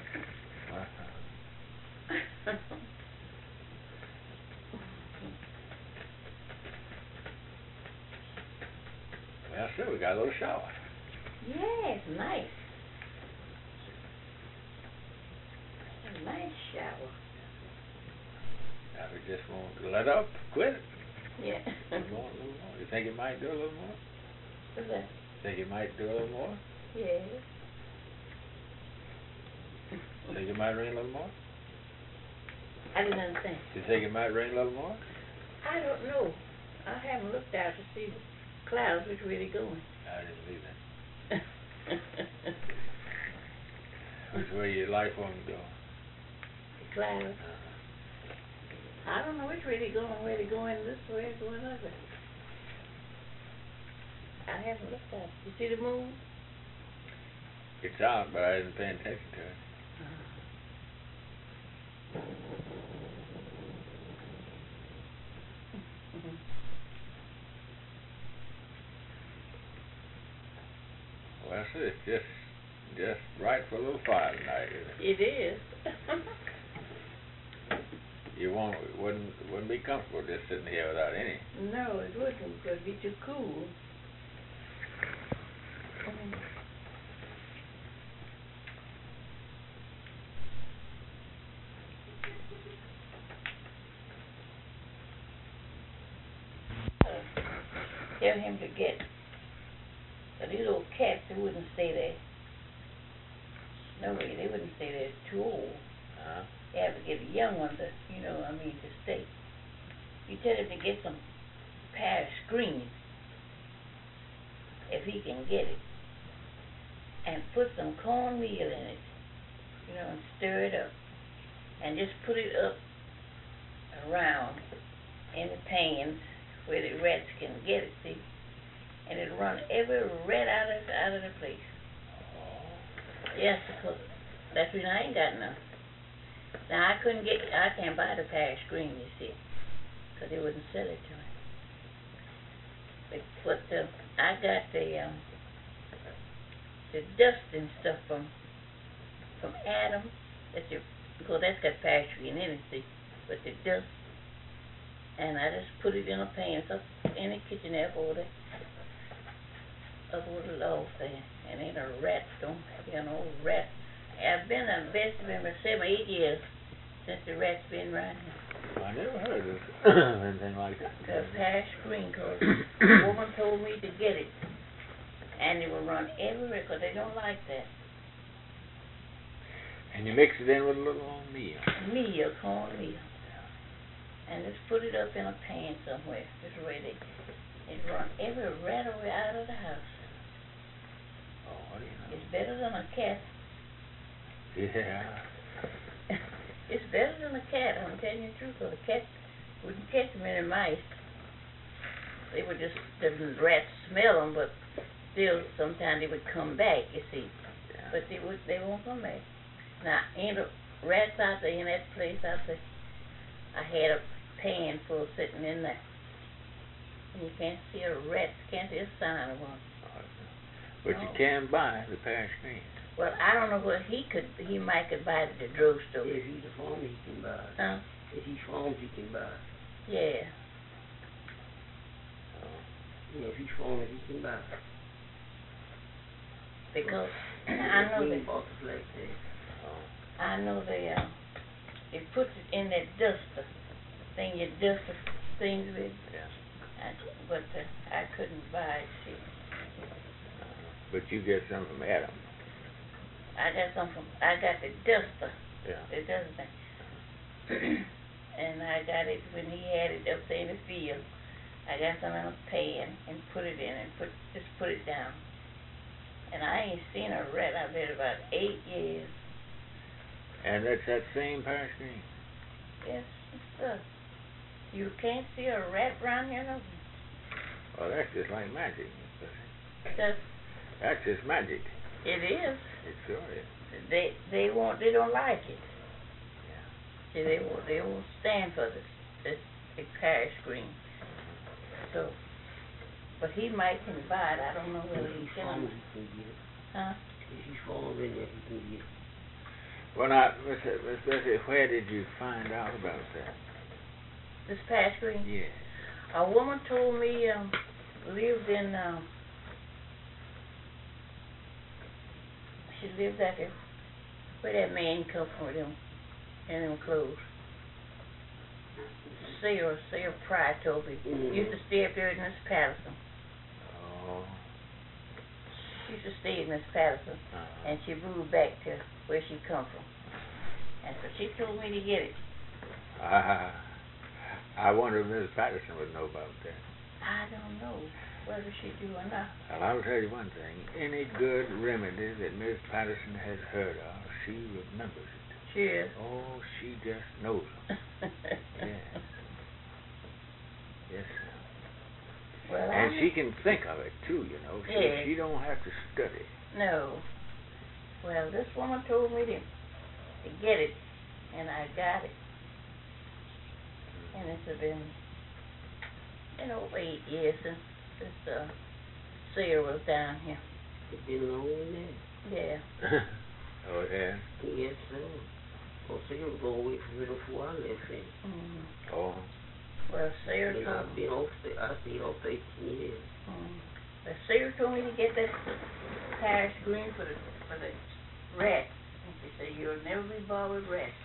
Well, sure, we got a little shower. Yeah, it's nice. A nice shower. Now we just won't let up, quit it. Yeah. A little more, a little more. You think it might do a little more? What's that? Think it might do a little more? Yeah. Think it might rain a little more? I didn't understand. You think it might rain a little more? I don't know. I haven't looked out to see the clouds which way they're going. I didn't believe that. Which way your life won't go? The clouds. Uh, I don't know which way they're going, where they're going this way or going other. I haven't looked out. You see the moon? it's out, but I didn't pay attention to it. Well, see, it's just just right for a little fire tonight, isn't it? It is. You won't wouldn't wouldn't be comfortable just sitting here without any. No, it wouldn't, because it'd be too cool. Mm. Uh, tell him to get, but these old cats, they wouldn't stay there. No way, they wouldn't stay there. It's too old. Uh-huh. You have to get a young one to, you know, I mean, to stay. You tell him to get some Paris green, if he can get it, and put some cornmeal in it, you know, and stir it up, and just put it up around in the pans where the rats can get it, see, and it'll run every rat out of out of the place. Yes, because that's the reason I ain't got none. Now, I couldn't get, I can't buy the Paris green, you see, because they wouldn't sell it to me. But, but uh, I got the, um, the dust and stuff from, from Adam, that's your, because that's got Paris green in it, see, but the dust, and I just put it in a pan, up in the kitchen there over there, up over the log there, and ain't a rat, don't, you know, rat. I've been a vegetarian for seven, eight years since the rat's been around here. I never heard of anything like that. The Paris green, because the woman told me to get it, and they will run everywhere, because they don't like that. And you mix it in with a little meal. Meal, cornmeal, and just put it up in a pan somewhere. This way they, it run every rat away out of the house. Oh, what do you know? It's better than a cat. Yeah. It's better than a cat, I'm telling you the truth, because a cat wouldn't catch many mice. They would just, the rats smell them, but still sometimes they would come back, you see. Yeah. But they would, they won't come back. Now, ain't a rats out there in that place out there. I had a pan full sitting in there. And you can't see a rat, can't see a sign of one. But No. you can buy the Paris green. Well, I don't know what he could, he might could buy it at the drugstore. If he's a farmer, he can buy it. Huh? If he farms, he can buy it. Yeah. You know, if he's farming, he can buy it. Because I know Green that, boxes like that. I know they, uh, they put it in that duster thing you dust the things with. Yeah. I, but uh, I couldn't buy it, see. But you get some from Adam. I got some from, I got the duster, Yeah. the duster thing. And I got it when he had it up there in the field. I got some in a pan and put it in and put just put it down. And I ain't seen a rat, I've been about eight years. And that's that same Paris green. Yes, it's uh, you can't see a rat around here, no. Well, that's just like magic. That's, That's just magic. it is. It sure is. They they won't. They don't like it. See, they won't. They won't stand for this this big parish green. So, but he might can buy it. I don't know whether he can. He can get it. Huh? If he's falling in there, he can get it. Well, now, Miss Miss Bessie, where did you find out about that? This parish green. Yeah. A woman told me um lived in um. She lived out there. Where that man come from with them and them clothes. Sarah, Sarah Pryor told me. Mm. Used to stay up there in Miss Patterson. Oh. She used to stay in Miss Patterson. Uh-huh. And she moved back to where she come from. And so she told me to get it. Uh, I wonder if Miss Patterson would know about that. I don't know whether she do or not. Well, I'll tell you one thing. Any good remedy that Miss Patterson has heard of, she remembers it. She is. Oh, she just knows them. Yes. Yes, sir. Well, And I she can think of it, too, you know. She, Yeah. she don't have to study. No. Well, this woman told me to, to get it, and I got it. And it's been, you know, over eight years since, since uh, Sarah was down here. It's been long in there. Yeah. Oh, it has? Yes, sir. Well, Sarah was gonna wait for me before I left in. Mm. Oh. Well, Sarah And told I've been off, the- I've been off eighteen years. Mm. Well, Sarah told me to get that parish green for the for the rats. And she said you'll never be bothered with rats.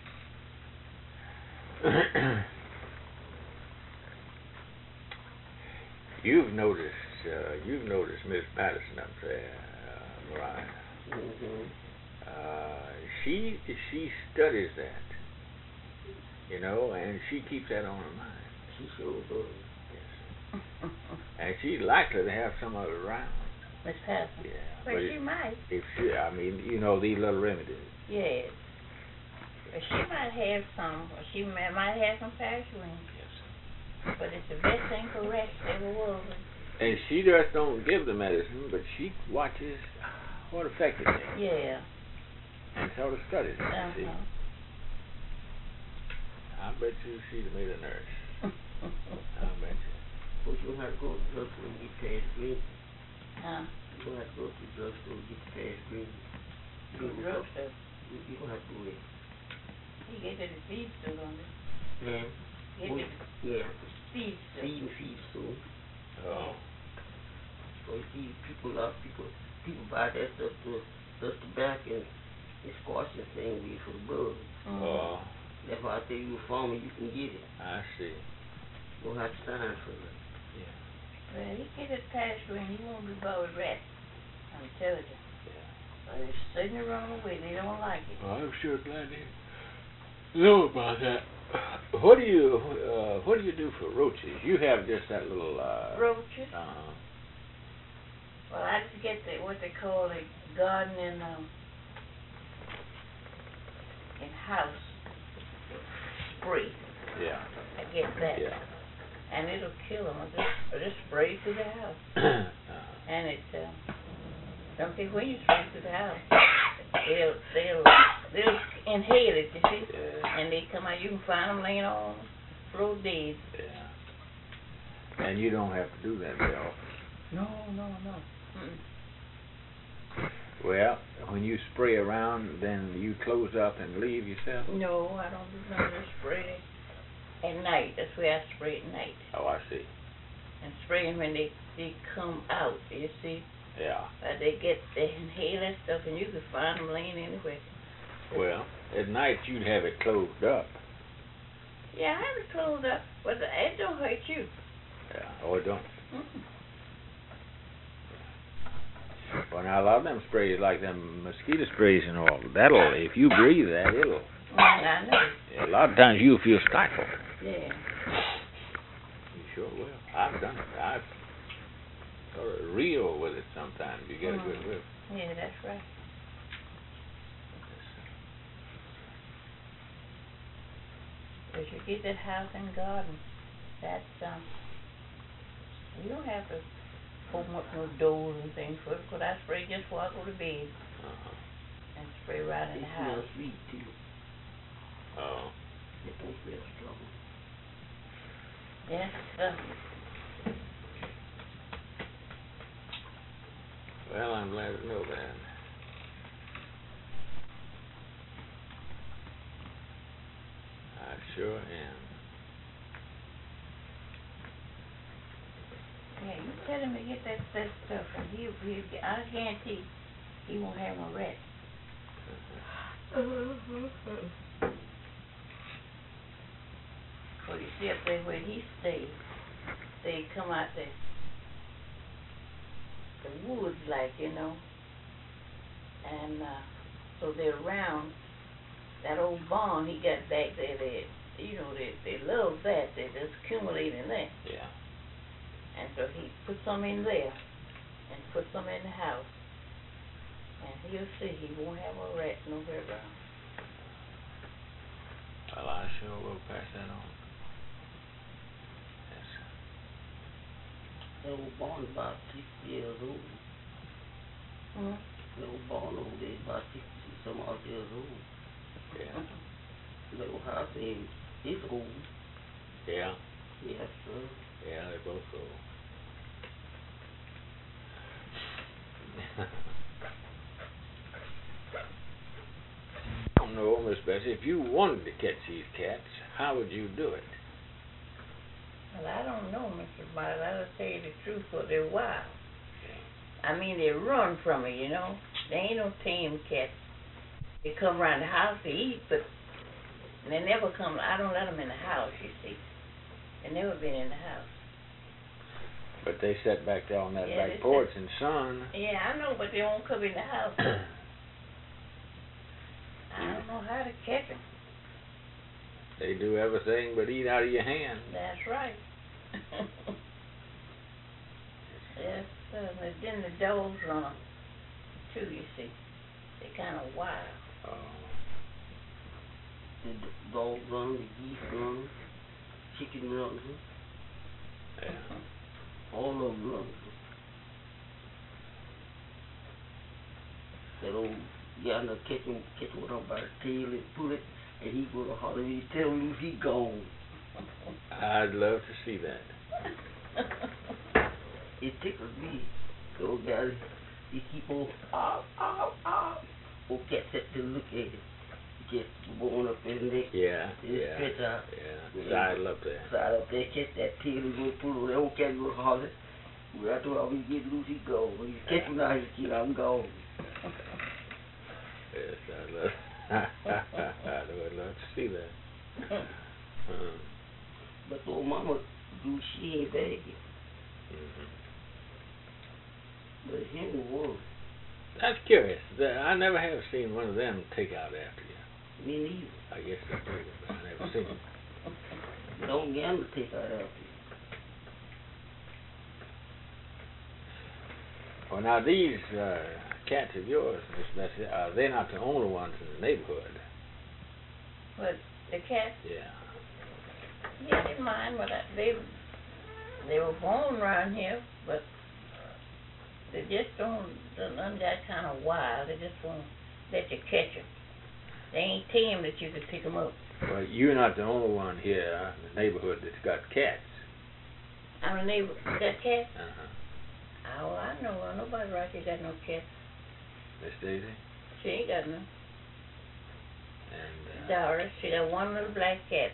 You've noticed, uh, you've noticed Miss Patterson up there, uh, Mariah. Mm-hmm. Uh, she she studies that, you know, and she keeps that on her mind. She sure does. Yes. And she's likely to have some of it around. Miss Patterson. Yeah. Well, but she might. if she, I mean, you know, these little remedies. Yes. Well, she might have some. Or she may, might have some parish green. Yes. But it's the best thing for rats ever was. And she just don't give the medicine, but she watches what effect it makes. Yeah. And sort of studies it, you see. Uh-huh. I bet you she'd have made a nurse. I bet you. But you don't have to go to the drugstore and get past green. Huh? You don't have to go to the drugstore and get past green. You The don't go- drugstore. You, you don't have to go there. You get to the feed store, don't you? Man, Get well, to the yeah, feed store. feed and feed soon. Oh. So you see, people, a lot of people, people buy that stuff to, stuff to back and it's squashing thing weed for the bugs. Mm. Oh, That's why I tell you, a farmer, you can get it. I see. You don't have to sign for it. Well, he get his parish green, he won't be bothered with rats. I'm telling you. Yeah. But it's sitting the wrong way. They don't like it. Well, I'm sure glad to know about that. What do you uh, what do you do for roaches? You have just that little uh Roaches. uh Well, I just get the what they call a gardening um in house spray. yeah. I get that, Yeah. and it'll kill them. I just I just spray through the house, uh, and it um, don't care when you spray through the house. They'll they'll they'll inhale it, you see, yeah. and they come out. You can find them laying on the floor dead. Yeah. And you don't have to do that very often. No, no, no. Mm-mm. Well, when you spray around, then you close up and leave yourself? No, I don't do none of this spraying at night. That's where I spray at night. Oh, I see. And spraying when they, they come out, you see. Yeah. Uh, they get, they inhale that stuff and you can find them laying anywhere. Well, at night you'd have it closed up. Yeah, I have it closed up, but it don't hurt you. Yeah. Oh, it don't. Mm-mm. Well, now a lot of them sprays, like them mosquito sprays and all, that'll, if you breathe that, it'll, Mm, I know. a lot of times you'll feel stifled. Yeah. You sure will. I've done it. I've sort of reel with it sometimes. You get a good Mm. whiff. Yeah, that's right. But you get that house and garden. That's um You don't have to open up no doors and things for it, because I spray just before I go to bed. Uh-huh. And spray right in It the house. smells sweet too. Oh. It don't smell strong. Yes, sir. Well, I'm glad to know that. I sure am. Yeah, you tell him to get that, that stuff, and he'll, he'll get, I guarantee he won't have no rat. But you see up there where he stays, they come out there, the woods, like, you know, and uh, so they're around that old barn he got back there. They, you know, they they love that. They just accumulate in there. Yeah. And so he put some in there, and put some in the house, and he'll see he won't have a rat nowhere around. Well, I sure will pass that on. Yes. That old barn about sixty years old. Hmm? The old barn over there is about sixty some odd years old. Yeah. The old house is, is old. Yeah. Yes, sir. Yeah, they both go. I don't know, Miss Bessie, if you wanted to catch these cats, how would you do it? Well, I don't know, Mister Miles. I'll tell you the truth, but they're wild. Yeah. I mean, they run from it, you know. They ain't no tame cats. They come around the house to eat, but they never come. I don't let them in the house, you see. They never been in the house. But they sat back there on that Yeah, they back sit- porch and sun. Yeah, I know, but they won't come in the house. I don't know how to catch them. They do everything but eat out of your hand. That's right. Yes, uh, but then the dogs run, too, you see. They're kind of wild. Oh. The d- dog run, the geese run, chicken run, Yeah. all of them run. That old yonder catch him, catch one up by the tail and pull it, and he go to holler, he tell him loose, he gone. I'd love to see that. It tickles me. The old guy, he keep on, ow, ow, ow. Old cat sat there look at it. He just going up his neck, Yeah, his yeah, stretch out. yeah. Sidle up there. Side up there, catch that tail and go pull it. That old cat go holler. Well, I told him he get loose, he go. When he catch me now, he keep, I'm gone. Yes, I'd love, I would love to see that. Uh, But the old mama do, she ain't bad. mhm. But him was. That's curious. The- I never have seen one of them take out after you. Me neither. I guess I heard it, but I never seen it. Don't gamble take out after you. Well, now these uh, cats of yours, Miss Bessie, uh, they're not the only ones in the neighborhood. But the cats, Yeah. yeah, they mine, but I, they they were born around here, but they just don't, don't none that kind of wild. They just won't let you catch them. They ain't tame that you could pick them up. Well, you're not the only one here in the neighborhood that's got cats. I'm a neighbor. Got cats? Uh-huh. Oh, I know. Well, nobody right here got no cats. Miss Daisy? She ain't got none. And, uh, Doris, she got one little black cat.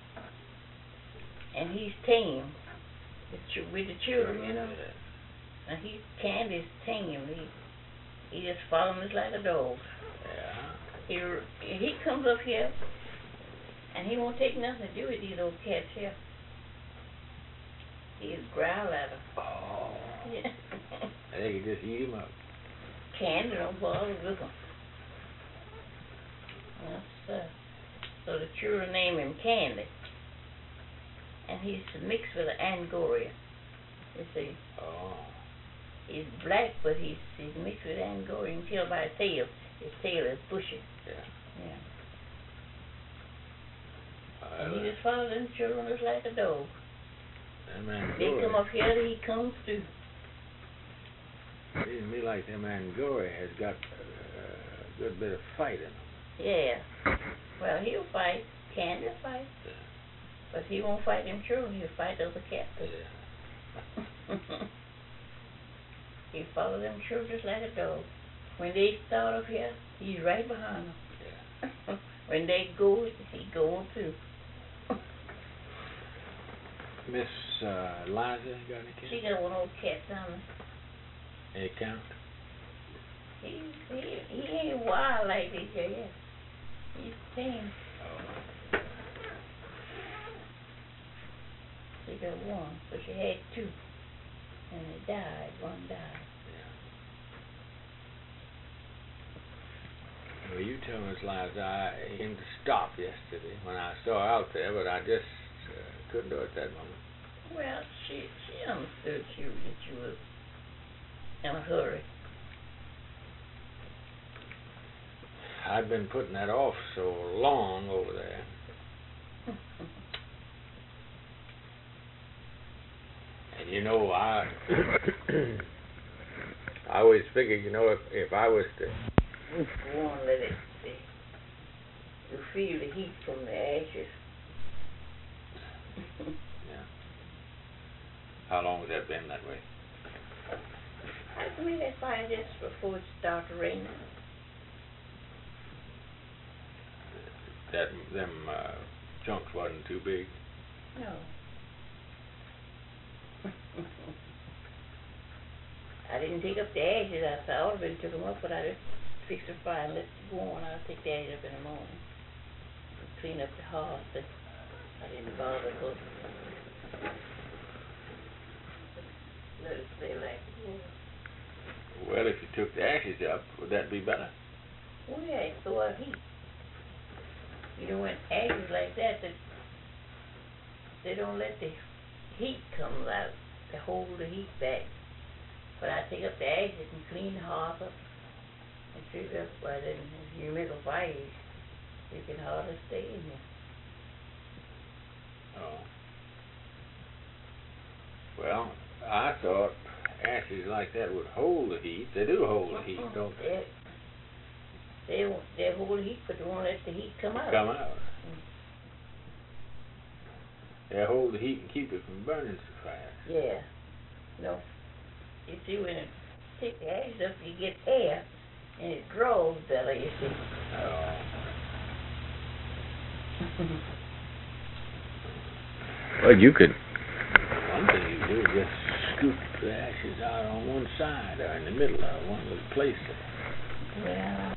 And he's tame. With, ch- with the children, you know. Yeah. And he's Candy's tame. He he just follows us like a dog. Yeah. He r- he comes up here, and he won't take nothing to do with these old cats here. He'll growl at them. Oh. Yeah. They can just eat him up. Candy don't bother with him. That's, uh, so the children name him Candy. And he's mixed with an Angora. You see. Oh. He's black, but he's, he's mixed with Angora. You can tell by his tail. His tail is bushy. Yeah. Yeah. Uh, And he just follows them children just like a dog. Them Angora. They come up here, he comes through. Seems to me like them Angora has got uh, a good bit of fight in them. Yeah. Well, he'll fight. Candy will fight. Yeah. But he won't fight them children. He'll fight other captives. Yeah. He follow them children just like a dog. When they start up here, he's right behind them. Yeah. When they go, he going too. Miss uh, Liza got any She kids? got one old cat down there. Any count? He, he, he ain't wild like this here yet. He's tame. Oh. She got one, but she had two. And they died. One died. Well, you tell Miss Liza I aimed to stop yesterday when I saw her out there, but I just uh, couldn't do it that moment. Well, she she understood you that you were in a hurry. I'd been putting that off so long over there. And you know, I I always figured, you know, if if I was to Go on, let it see. You feel the heat from the ashes. yeah. How long has that been that way? I mean, that fire just before it started raining. That them uh, chunks wasn't too big. No. I didn't take up the ashes. I thought I would have been took them up, but I just fixed the fire and let it go on. I'll take the ashes up in the morning and clean up the hearth. But I didn't bother because let it stay like it was. Well, if you took the ashes up, would that be better? Oh yeah, it's so out heat. You know, when ashes like that, that they don't let the heat come out to hold the heat back. But I take up the ashes and clean the hearth up and sweep it up. Well, then if you make a fire, you can hardly stay in there. Oh. Well, I thought ashes like that would hold the heat. They do hold the heat, Uh-uh. don't they? They, they, won't- they hold the heat, but they won't let the heat come out. Come out. Mm. They hold the heat and keep it from burning so fast. Yeah. No. You see, when you take the ashes up, you get air, and it draws better, you see. Oh. Well, you could. One thing you do is just scoop the ashes out on one side or in the middle of one little place. Well,